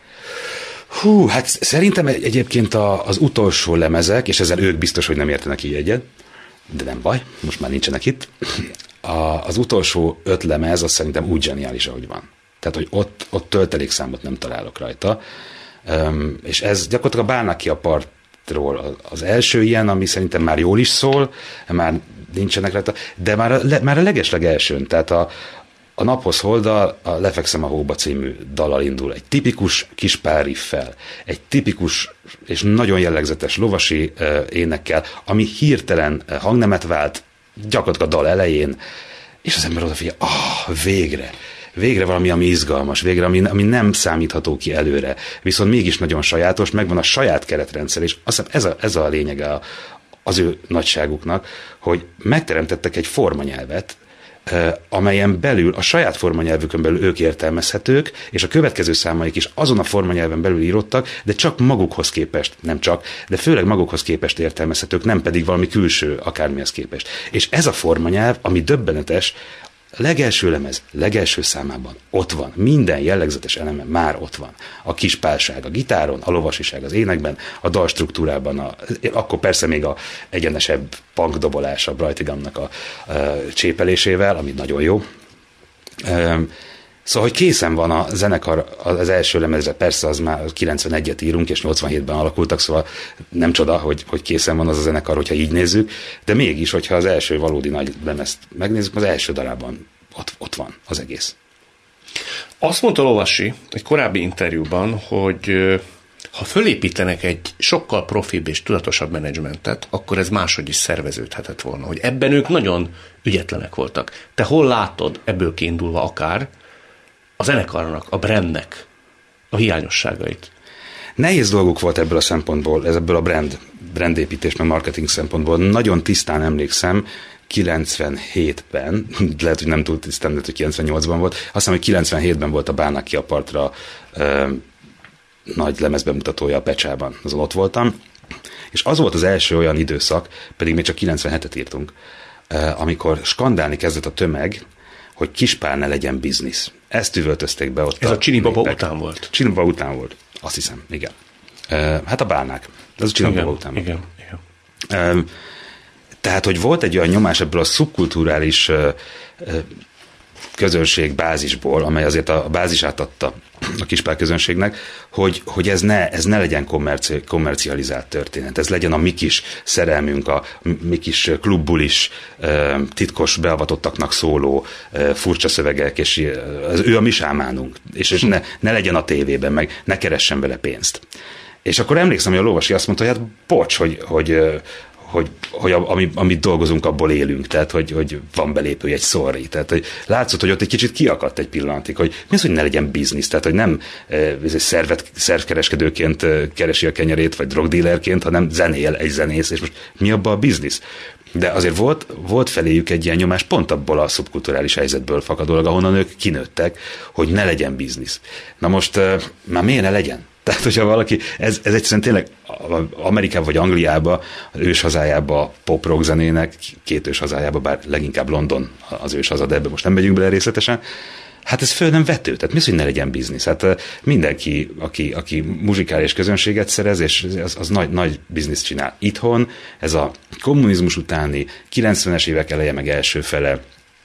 Hú, hát szerintem egyébként a, az utolsó lemezek, és ezzel ők biztos, hogy nem értenek így egyet, de nem baj, most már nincsenek itt. A, az utolsó öt lemez, az szerintem úgy zseniális, ahogy van. Tehát, hogy ott, ott töltelékszámot nem találok rajta. Um, és ez gyakorlatilag a Bálnák ki a partról az első ilyen, ami szerintem már jól is szól, már nincsenek rajta, de már a, le, már a legesleg elsőn, tehát a, a Naphoz Holdal a Lefekszem a hóba című dallal indul. Egy tipikus Kispál riffel, egy tipikus és nagyon jellegzetes lovasi uh, énekkel, ami hirtelen uh, hangnemet vált, gyakorlatilag a dal elején, és az ember odafigyel, ah, végre, végre valami, ami izgalmas, végre, ami, ami nem számítható ki előre, viszont mégis nagyon sajátos, megvan a saját keretrendszer, és azt hiszem ez a, ez a lényege a, az ő nagyságuknak, hogy megteremtettek egy formanyelvet, amelyen belül, a saját formanyelvükön belül ők értelmezhetők, és a következő számaik is azon a formanyelven belül írottak, de csak magukhoz képest, nem csak, de főleg magukhoz képest értelmezhetők, nem pedig valami külső akármihez képest. És ez a formanyelv, ami döbbenetes, legelső lemez, legelső számában ott van. Minden jellegzetes eleme már ott van. A kispálság a gitáron, a lovasiság az énekben, a dalstruktúrában, a, akkor persze még a egyenesebb punk dobolás a Brightigamnak a, a csépelésével, ami nagyon jó. Um, Szóval, hogy készen van a zenekar az első lemezre, persze az már kilencvenegyet írunk, és nyolcvanhétben alakultak, szóval nem csoda, hogy, hogy készen van az a zenekar, hogyha így nézzük, de mégis, hogyha az első valódi nagy lemezt megnézzük, az első darában ott, ott van az egész. Azt mondta Lovasi egy korábbi interjúban, hogy ha fölépítenek egy sokkal profibb és tudatosabb menedzsmentet, akkor ez máshogy is szerveződhetett volna, hogy ebben ők nagyon ügyetlenek voltak. Te hol látod ebből kiindulva akár a zenekarnak, a brandnek a hiányosságait? Nehéz dolguk volt ebből a szempontból, ez ebből a brand, brandépítés, meg marketing szempontból. Nagyon tisztán emlékszem, kilencvenhétben, lehet, hogy nem túl tisztán, lehet, hogy kilencvennyolcban volt, azt hiszem, hogy kilencvenhétben volt a Bálnák ki a partra ö, nagy lemezbemutatója a Pecsában, azon ott voltam, és az volt az első olyan időszak, pedig még csak kilencvenhetet írtunk, ö, amikor skandálni kezdett a tömeg, hogy Kispál ne legyen biznisz. Ezt üvöltözték be ott. Ez a, a Csini Baba után volt? Csini Baba után volt, azt hiszem, igen. Uh, hát a Bálnák. Ez a Csini Baba után volt. Igen, igen. Uh, tehát, hogy volt egy olyan nyomás ebből a szubkulturális uh, uh, közönség bázisból, amely azért a bázisát adta a Kispál közönségnek, hogy, hogy ez, ne, ez ne legyen kommerci, kommercializált történet. Ez legyen a mi kis szerelmünk, a mi kis klubbulis, titkos beavatottaknak szóló furcsa szövegek, és ő a mi sámánunk. És, és ne, ne legyen a tévében, meg ne keressen vele pénzt. És akkor emlékszem, hogy a Lovasi azt mondta, hogy hát bocs, hogy, hogy hogy, hogy ami, amit dolgozunk, abból élünk, tehát hogy, hogy van belépő egy sorry, tehát hogy látszott, hogy ott egy kicsit kiakadt egy pillanatig, hogy mi az, hogy ne legyen biznisz, tehát hogy nem ez egy szervet, szervkereskedőként keresi a kenyerét, vagy drogdílerként, hanem zenél egy zenész, és most mi abban a biznisz? De azért volt, volt feléjük egy ilyen nyomás pont abból a szubkulturális helyzetből fakadólag, ahonnan ők kinőttek, hogy ne legyen biznisz. Na most már miért ne legyen? Tehát, hogyha valaki, ez, ez egyszerűen tényleg Amerikában vagy Angliában, az ős hazájában pop rock zenének, két ős hazájában, bár leginkább London az ős haza, de ebbe most nem megyünk bele részletesen, hát ez föl nem vető, tehát mi az, hogy ne legyen biznisz? Hát mindenki, aki, aki muzsikális közönséget szerez, és az, az nagy, nagy bizniszt csinál. Itthon ez a kommunizmus utáni kilencvenes évek eleje, meg első fele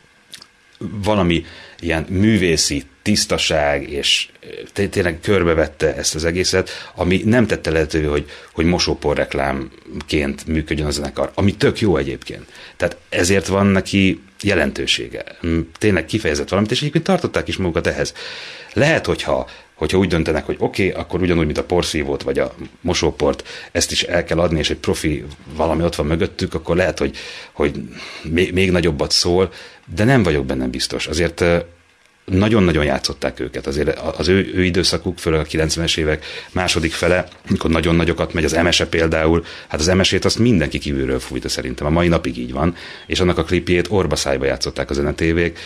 valami ilyen művészi tisztaság, és tényleg körbevette ezt az egészet, ami nem tette lehetővé, hogy, hogy mosópor reklámként működjön a zenekar, ami tök jó egyébként. Tehát ezért van neki jelentősége. Tényleg kifejezett valamit, és egyébként tartották is magukat ehhez. Lehet, hogyha, hogyha úgy döntenek, hogy oké, okay, akkor ugyanúgy, mint a porszívót, vagy a mosóport, ezt is el kell adni, és egy profi valami ott van mögöttük, akkor lehet, hogy, hogy még, még nagyobbat szól, de nem vagyok benne biztos. Azért nagyon-nagyon játszották őket. Azért az ő, ő időszakuk, főleg a kilencvenes évek második fele, amikor nagyon nagyokat megy, az Emese például, hát az Emesét azt mindenki kívülről fújta szerintem. A mai napig így van, és annak a klipjét orbaszájba játszották a zenetévék.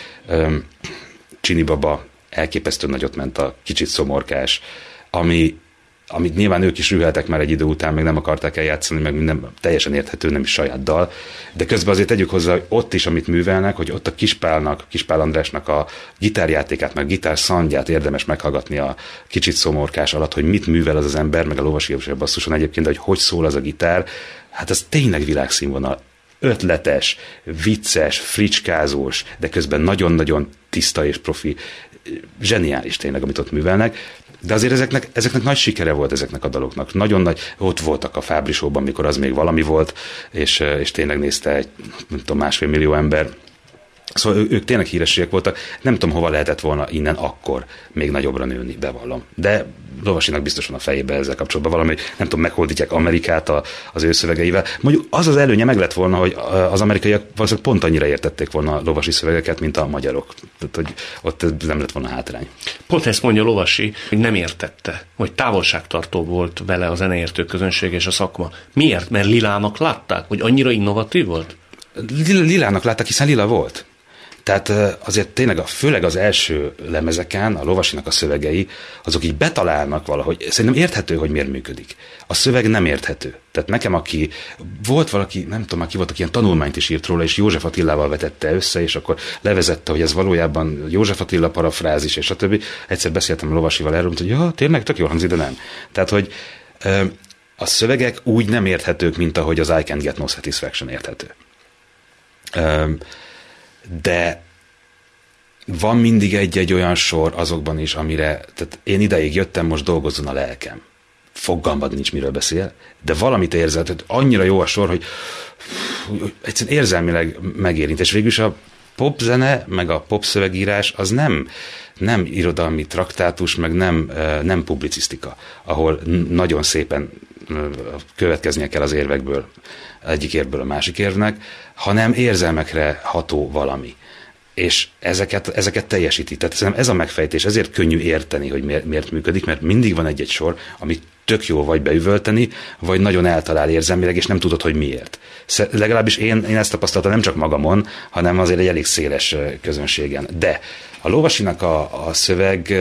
Csini Baba elképesztő nagyot ment, a kicsit szomorkás, ami amit nyilván ők is rüheltek már egy idő után, meg nem akarták eljátszani, meg minden teljesen érthető, nem is saját dal. De közben azért tegyük hozzá, hogy ott is, amit művelnek, hogy ott a Kispálnak, Kispál Andrásnak a gitárjátékát, meg gitár szandját érdemes meghallgatni a kicsit szomorkás alatt, hogy mit művel az az ember, meg a Lovasi basszuson egyébként, de hogy hogy szól az a gitár, hát ez tényleg világszínvonal. Ötletes, vicces, fricskázós, de közben nagyon-nagyon tiszta és profi, zseniális tényleg, amit ott művelnek. De azért ezeknek, ezeknek nagy sikere volt ezeknek a daloknak. Nagyon nagy, ott voltak a Fábri Show-ban, mikor az még valami volt, és, és tényleg nézte egy, nem tudom, másfél millió ember. Szóval ő, ők tényleg hírességek voltak. Nem tudom, hova lehetett volna innen akkor még nagyobbra nőni, bevallom. De Lovasinak biztos van a fejében ezzel kapcsolatban valami, nem tudom, meghódítják Amerikát a, az ő szövegeivel. Mondjuk az az előnye meg lett volna, hogy az amerikaiak valószínűleg pont annyira értették volna a Lovasi szövegeket, mint a magyarok. Tehát, hogy ott nem lett volna hátrány. Pont ezt mondja Lovasi, hogy nem értette, hogy távolságtartó volt vele a zeneértő közönség és a szakma. Miért? Mert Lilának látták? Hogy annyira innovatív volt? Lilának látták, hiszen Lila volt. Tehát azért tényleg, a, főleg az első lemezeken, a Lovasinak a szövegei, azok így betalálnak valahogy. Szerintem érthető, hogy miért működik. A szöveg nem érthető. Tehát nekem, aki volt valaki, nem tudom, aki volt, aki ilyen tanulmányt is írt róla, és József Attilával vetette össze, és akkor levezette, hogy ez valójában József Attila parafrázis, és stb. Egyszer beszéltem a Lovasival erről, hogy ja, tényleg tök jól hangzik, de nem. Tehát, hogy a szövegek úgy nem érthetők, mint ahogy az I Can't Get No Satisfaction érthető. De van mindig egy-egy olyan sor azokban is, amire, tehát én ideig jöttem, most dolgozzon a lelkem. Fogalmad nincs, miről beszél, de valamit érzel, tehát annyira jó a sor, hogy egyszerűen érzelmileg megérint, és végülis a popzene, meg a popszövegírás az nem, nem irodalmi traktátus, meg nem, nem publicisztika, ahol nagyon szépen következnie kell az érvekből, egyik érvből a másik érvnek, hanem érzelmekre ható valami. És ezeket, ezeket teljesíti. Tehát szerintem ez a megfejtés, ezért könnyű érteni, hogy miért, miért működik, mert mindig van egy-egy sor, amit tök jó vagy beüvölteni, vagy nagyon eltalál érzelmileg, és nem tudod, hogy miért. Sz- legalábbis én, én ezt tapasztaltam nem csak magamon, hanem azért egy elég széles közönségen. De a Lovasinak a, a szöveg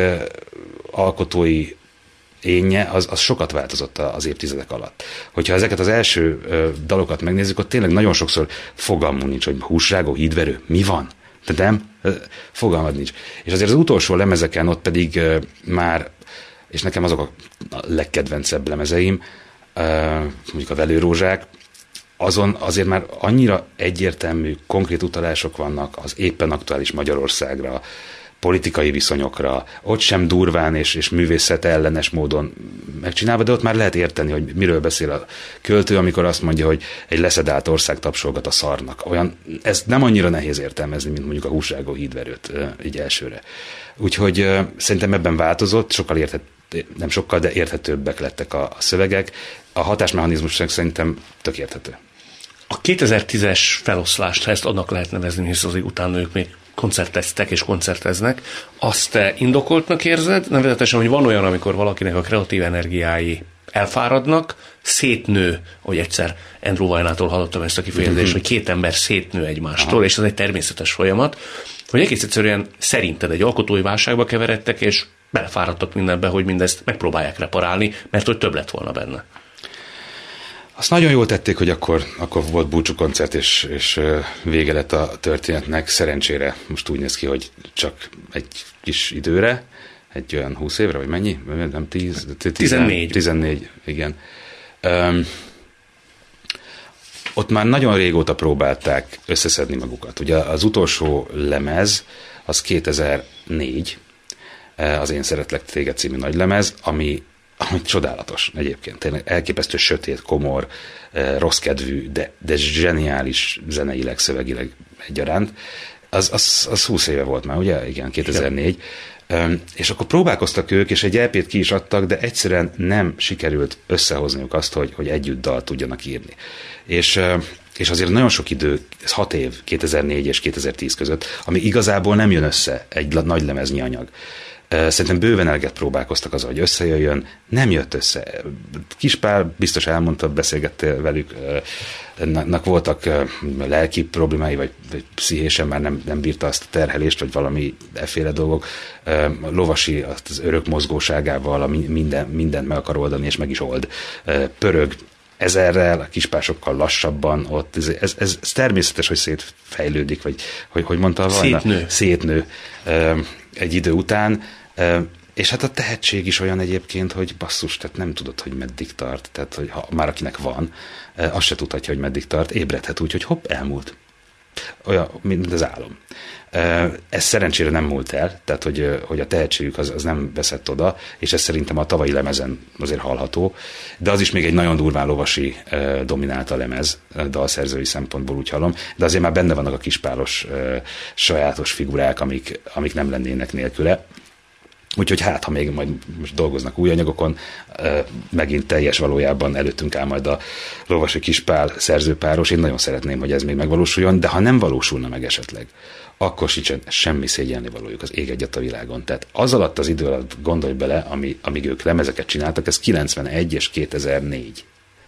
alkotói énje, az, az sokat változott az évtizedek alatt. Hogyha ezeket az első ö, dalokat megnézzük, ott tényleg nagyon sokszor fogalmunk nincs, hogy húsrágó, hídverő, mi van? De nem, fogalmad nincs. És azért az utolsó lemezeken ott pedig ö, már, és nekem azok a legkedvencebb lemezeim, ö, mondjuk a Velőrózsák, azon azért már annyira egyértelmű, konkrét utalások vannak az éppen aktuális Magyarországra, politikai viszonyokra, ott sem durván és, és művészet ellenes módon megcsinálva, de ott már lehet érteni, hogy miről beszél a költő, amikor azt mondja, hogy egy leszedált ország tapsolgat a szarnak. Olyan, ez nem annyira nehéz értelmezni, mint mondjuk a húsrágó hídverőt így elsőre. Úgyhogy szerintem ebben változott, sokkal érthet, nem sokkal, de érthetőbbek lettek a, a szövegek. A hatásmechanizmus szerintem tök érthető. A kétezer-tízes feloszlást, ha ezt annak lehet nevezni, hisz azért utána ők még koncerteztek és koncerteznek, azt te indokoltnak érzed? Nevezetesen, hogy van olyan, amikor valakinek a kreatív energiái elfáradnak, szétnő, hogy egyszer Andrew Vajnától hallottam ezt a kifejezést, hogy két ember szétnő egymástól, aha, és ez egy természetes folyamat, hogy egész egyszerűen szerinted egy alkotói válságba keveredtek, és belefáradtak mindenbe, hogy mindezt megpróbálják reparálni, mert hogy több lett volna benne. Azt nagyon jól tették, hogy akkor, akkor volt búcsúkoncert, és, és vége lett a történetnek. Szerencsére most úgy néz ki, hogy csak egy kis időre, egy olyan húsz évre, vagy mennyi? Nem tíz? Tizennégy. Tizennégy, igen. Um, ott már nagyon régóta próbálták összeszedni magukat. Ugye az utolsó lemez, az kétezer-négy, az Én szeretlek téged című nagy lemez, ami ami csodálatos egyébként. Tényleg elképesztő sötét, komor, rossz kedvű, de, de zseniális zeneileg, szövegileg egyaránt. Az, az, az húsz éve volt már, ugye? Igen, kétezer-négy. Igen. És akkor próbálkoztak ők, és egy é pét ki is adtak, de egyszerűen nem sikerült összehozniuk azt, hogy, hogy együtt dalt tudjanak írni. És, és azért nagyon sok idő, ez hat év, kétezer-négy és kétezer-tíz között, ami igazából nem jön össze egy nagy lemeznyi anyag. Szerintem bőven eleget próbálkoztak azzal, hogy összejöjjön, nem jött össze. Kispál biztos elmondta, beszélgettél velük, nak voltak lelki problémái, vagy, vagy pszichésen már nem, nem bírta azt a terhelést, vagy valami efféle dolgok. Lovasi az örök mozgóságával minden, mindent meg akar oldani, és meg is old. Pörög ezerrel, a kispásokkal lassabban, ott ez, ez, ez, ez természetes, hogy szétfejlődik, vagy hogy, hogy mondta volna? Szétnő. Szétnő egy idő után, és hát a tehetség is olyan egyébként, hogy basszus, tehát nem tudod, hogy meddig tart, tehát hogy ha már akinek van, azt se tudhatja, hogy meddig tart, ébredhet úgy, hogy hopp, elmúlt. Olyan, mint az álom. Ez szerencsére nem múlt el, tehát hogy, hogy a tehetségük az, az nem veszett oda, és ez szerintem a tavalyi lemezen azért hallható, de az is még egy nagyon durván lovasi dominált a lemez, dalszerzői szempontból úgy hallom, de azért már benne vannak a kispálos sajátos figurák, amik, amik nem lennének nélküle. Úgyhogy hát, ha még majd most dolgoznak új anyagokon, megint teljes valójában előttünk áll majd a Lovasi Kispál szerzőpáros. Én nagyon szeretném, hogy ez még megvalósuljon, de ha nem valósulna meg esetleg, akkor sincsen semmi szégyelni valójuk az ég egyet a világon. Tehát az alatt az idő alatt gondolj bele, ami, amíg ők lemezeket csináltak, ez kilencvenegy és kétezer-négy.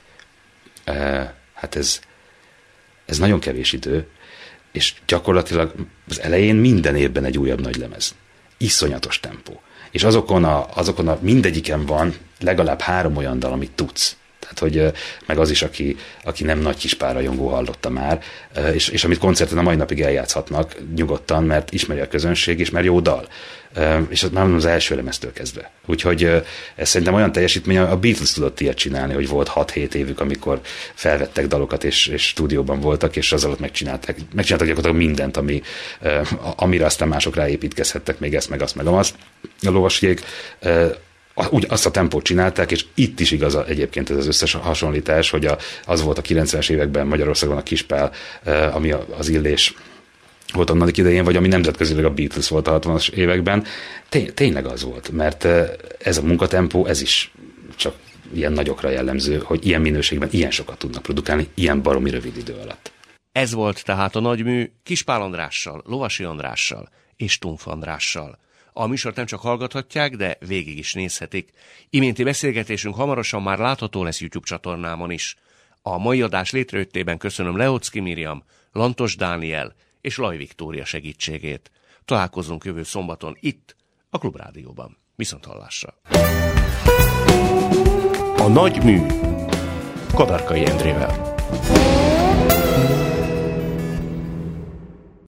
Hát ez, ez nagyon kevés idő, és gyakorlatilag az elején minden évben egy újabb nagy lemez. Iszonyatos tempó. És azokon a, azokon a mindegyiken van legalább három olyan dal, amit tudsz. Tehát, hogy meg az is, aki, aki nem nagy Kispál rajongó, hallotta már, és, és amit koncerten a mai napig eljátszhatnak nyugodtan, mert ismeri a közönség, és mert jó dal. És az már az első lemeztől kezdve. Úgyhogy ez szerintem olyan teljesítmény, a Beatles tudott ilyet csinálni, hogy volt hat-hét évük, amikor felvettek dalokat, és, és stúdióban voltak, és az alatt megcsinálták, megcsináltak gyakorlatilag mindent, ami, amire aztán mások ráépítkezhettek, még ezt, meg azt, meg azt. A Lovasiék úgy azt a tempót csinálták, és itt is igaz egyébként ez az összes hasonlítás, hogy a, az volt a kilencvenes években Magyarországon a Kispál, ami az Illés volt annak idején, vagy ami nemzetközileg a Beatles volt a hatvanas években. Tény, tényleg az volt, mert ez a munkatempó, ez is csak ilyen nagyokra jellemző, hogy ilyen minőségben ilyen sokat tudnak produkálni, ilyen baromi rövid idő alatt. Ez volt tehát a nagymű Kispál Andrással, Lovasi Andrással és Stumpf Andrással. A műsort nem csak hallgathatják, de végig is nézhetik. Iménti beszélgetésünk hamarosan már látható lesz YouTube csatornámon is. A mai adás létrejöttében köszönöm Leocki Miriam, Lantos Dániel és Laj Viktória segítségét. Találkozunk jövő szombaton itt, a Klubrádióban. Viszonthallásra! A nagy mű Kadarkai Endrével.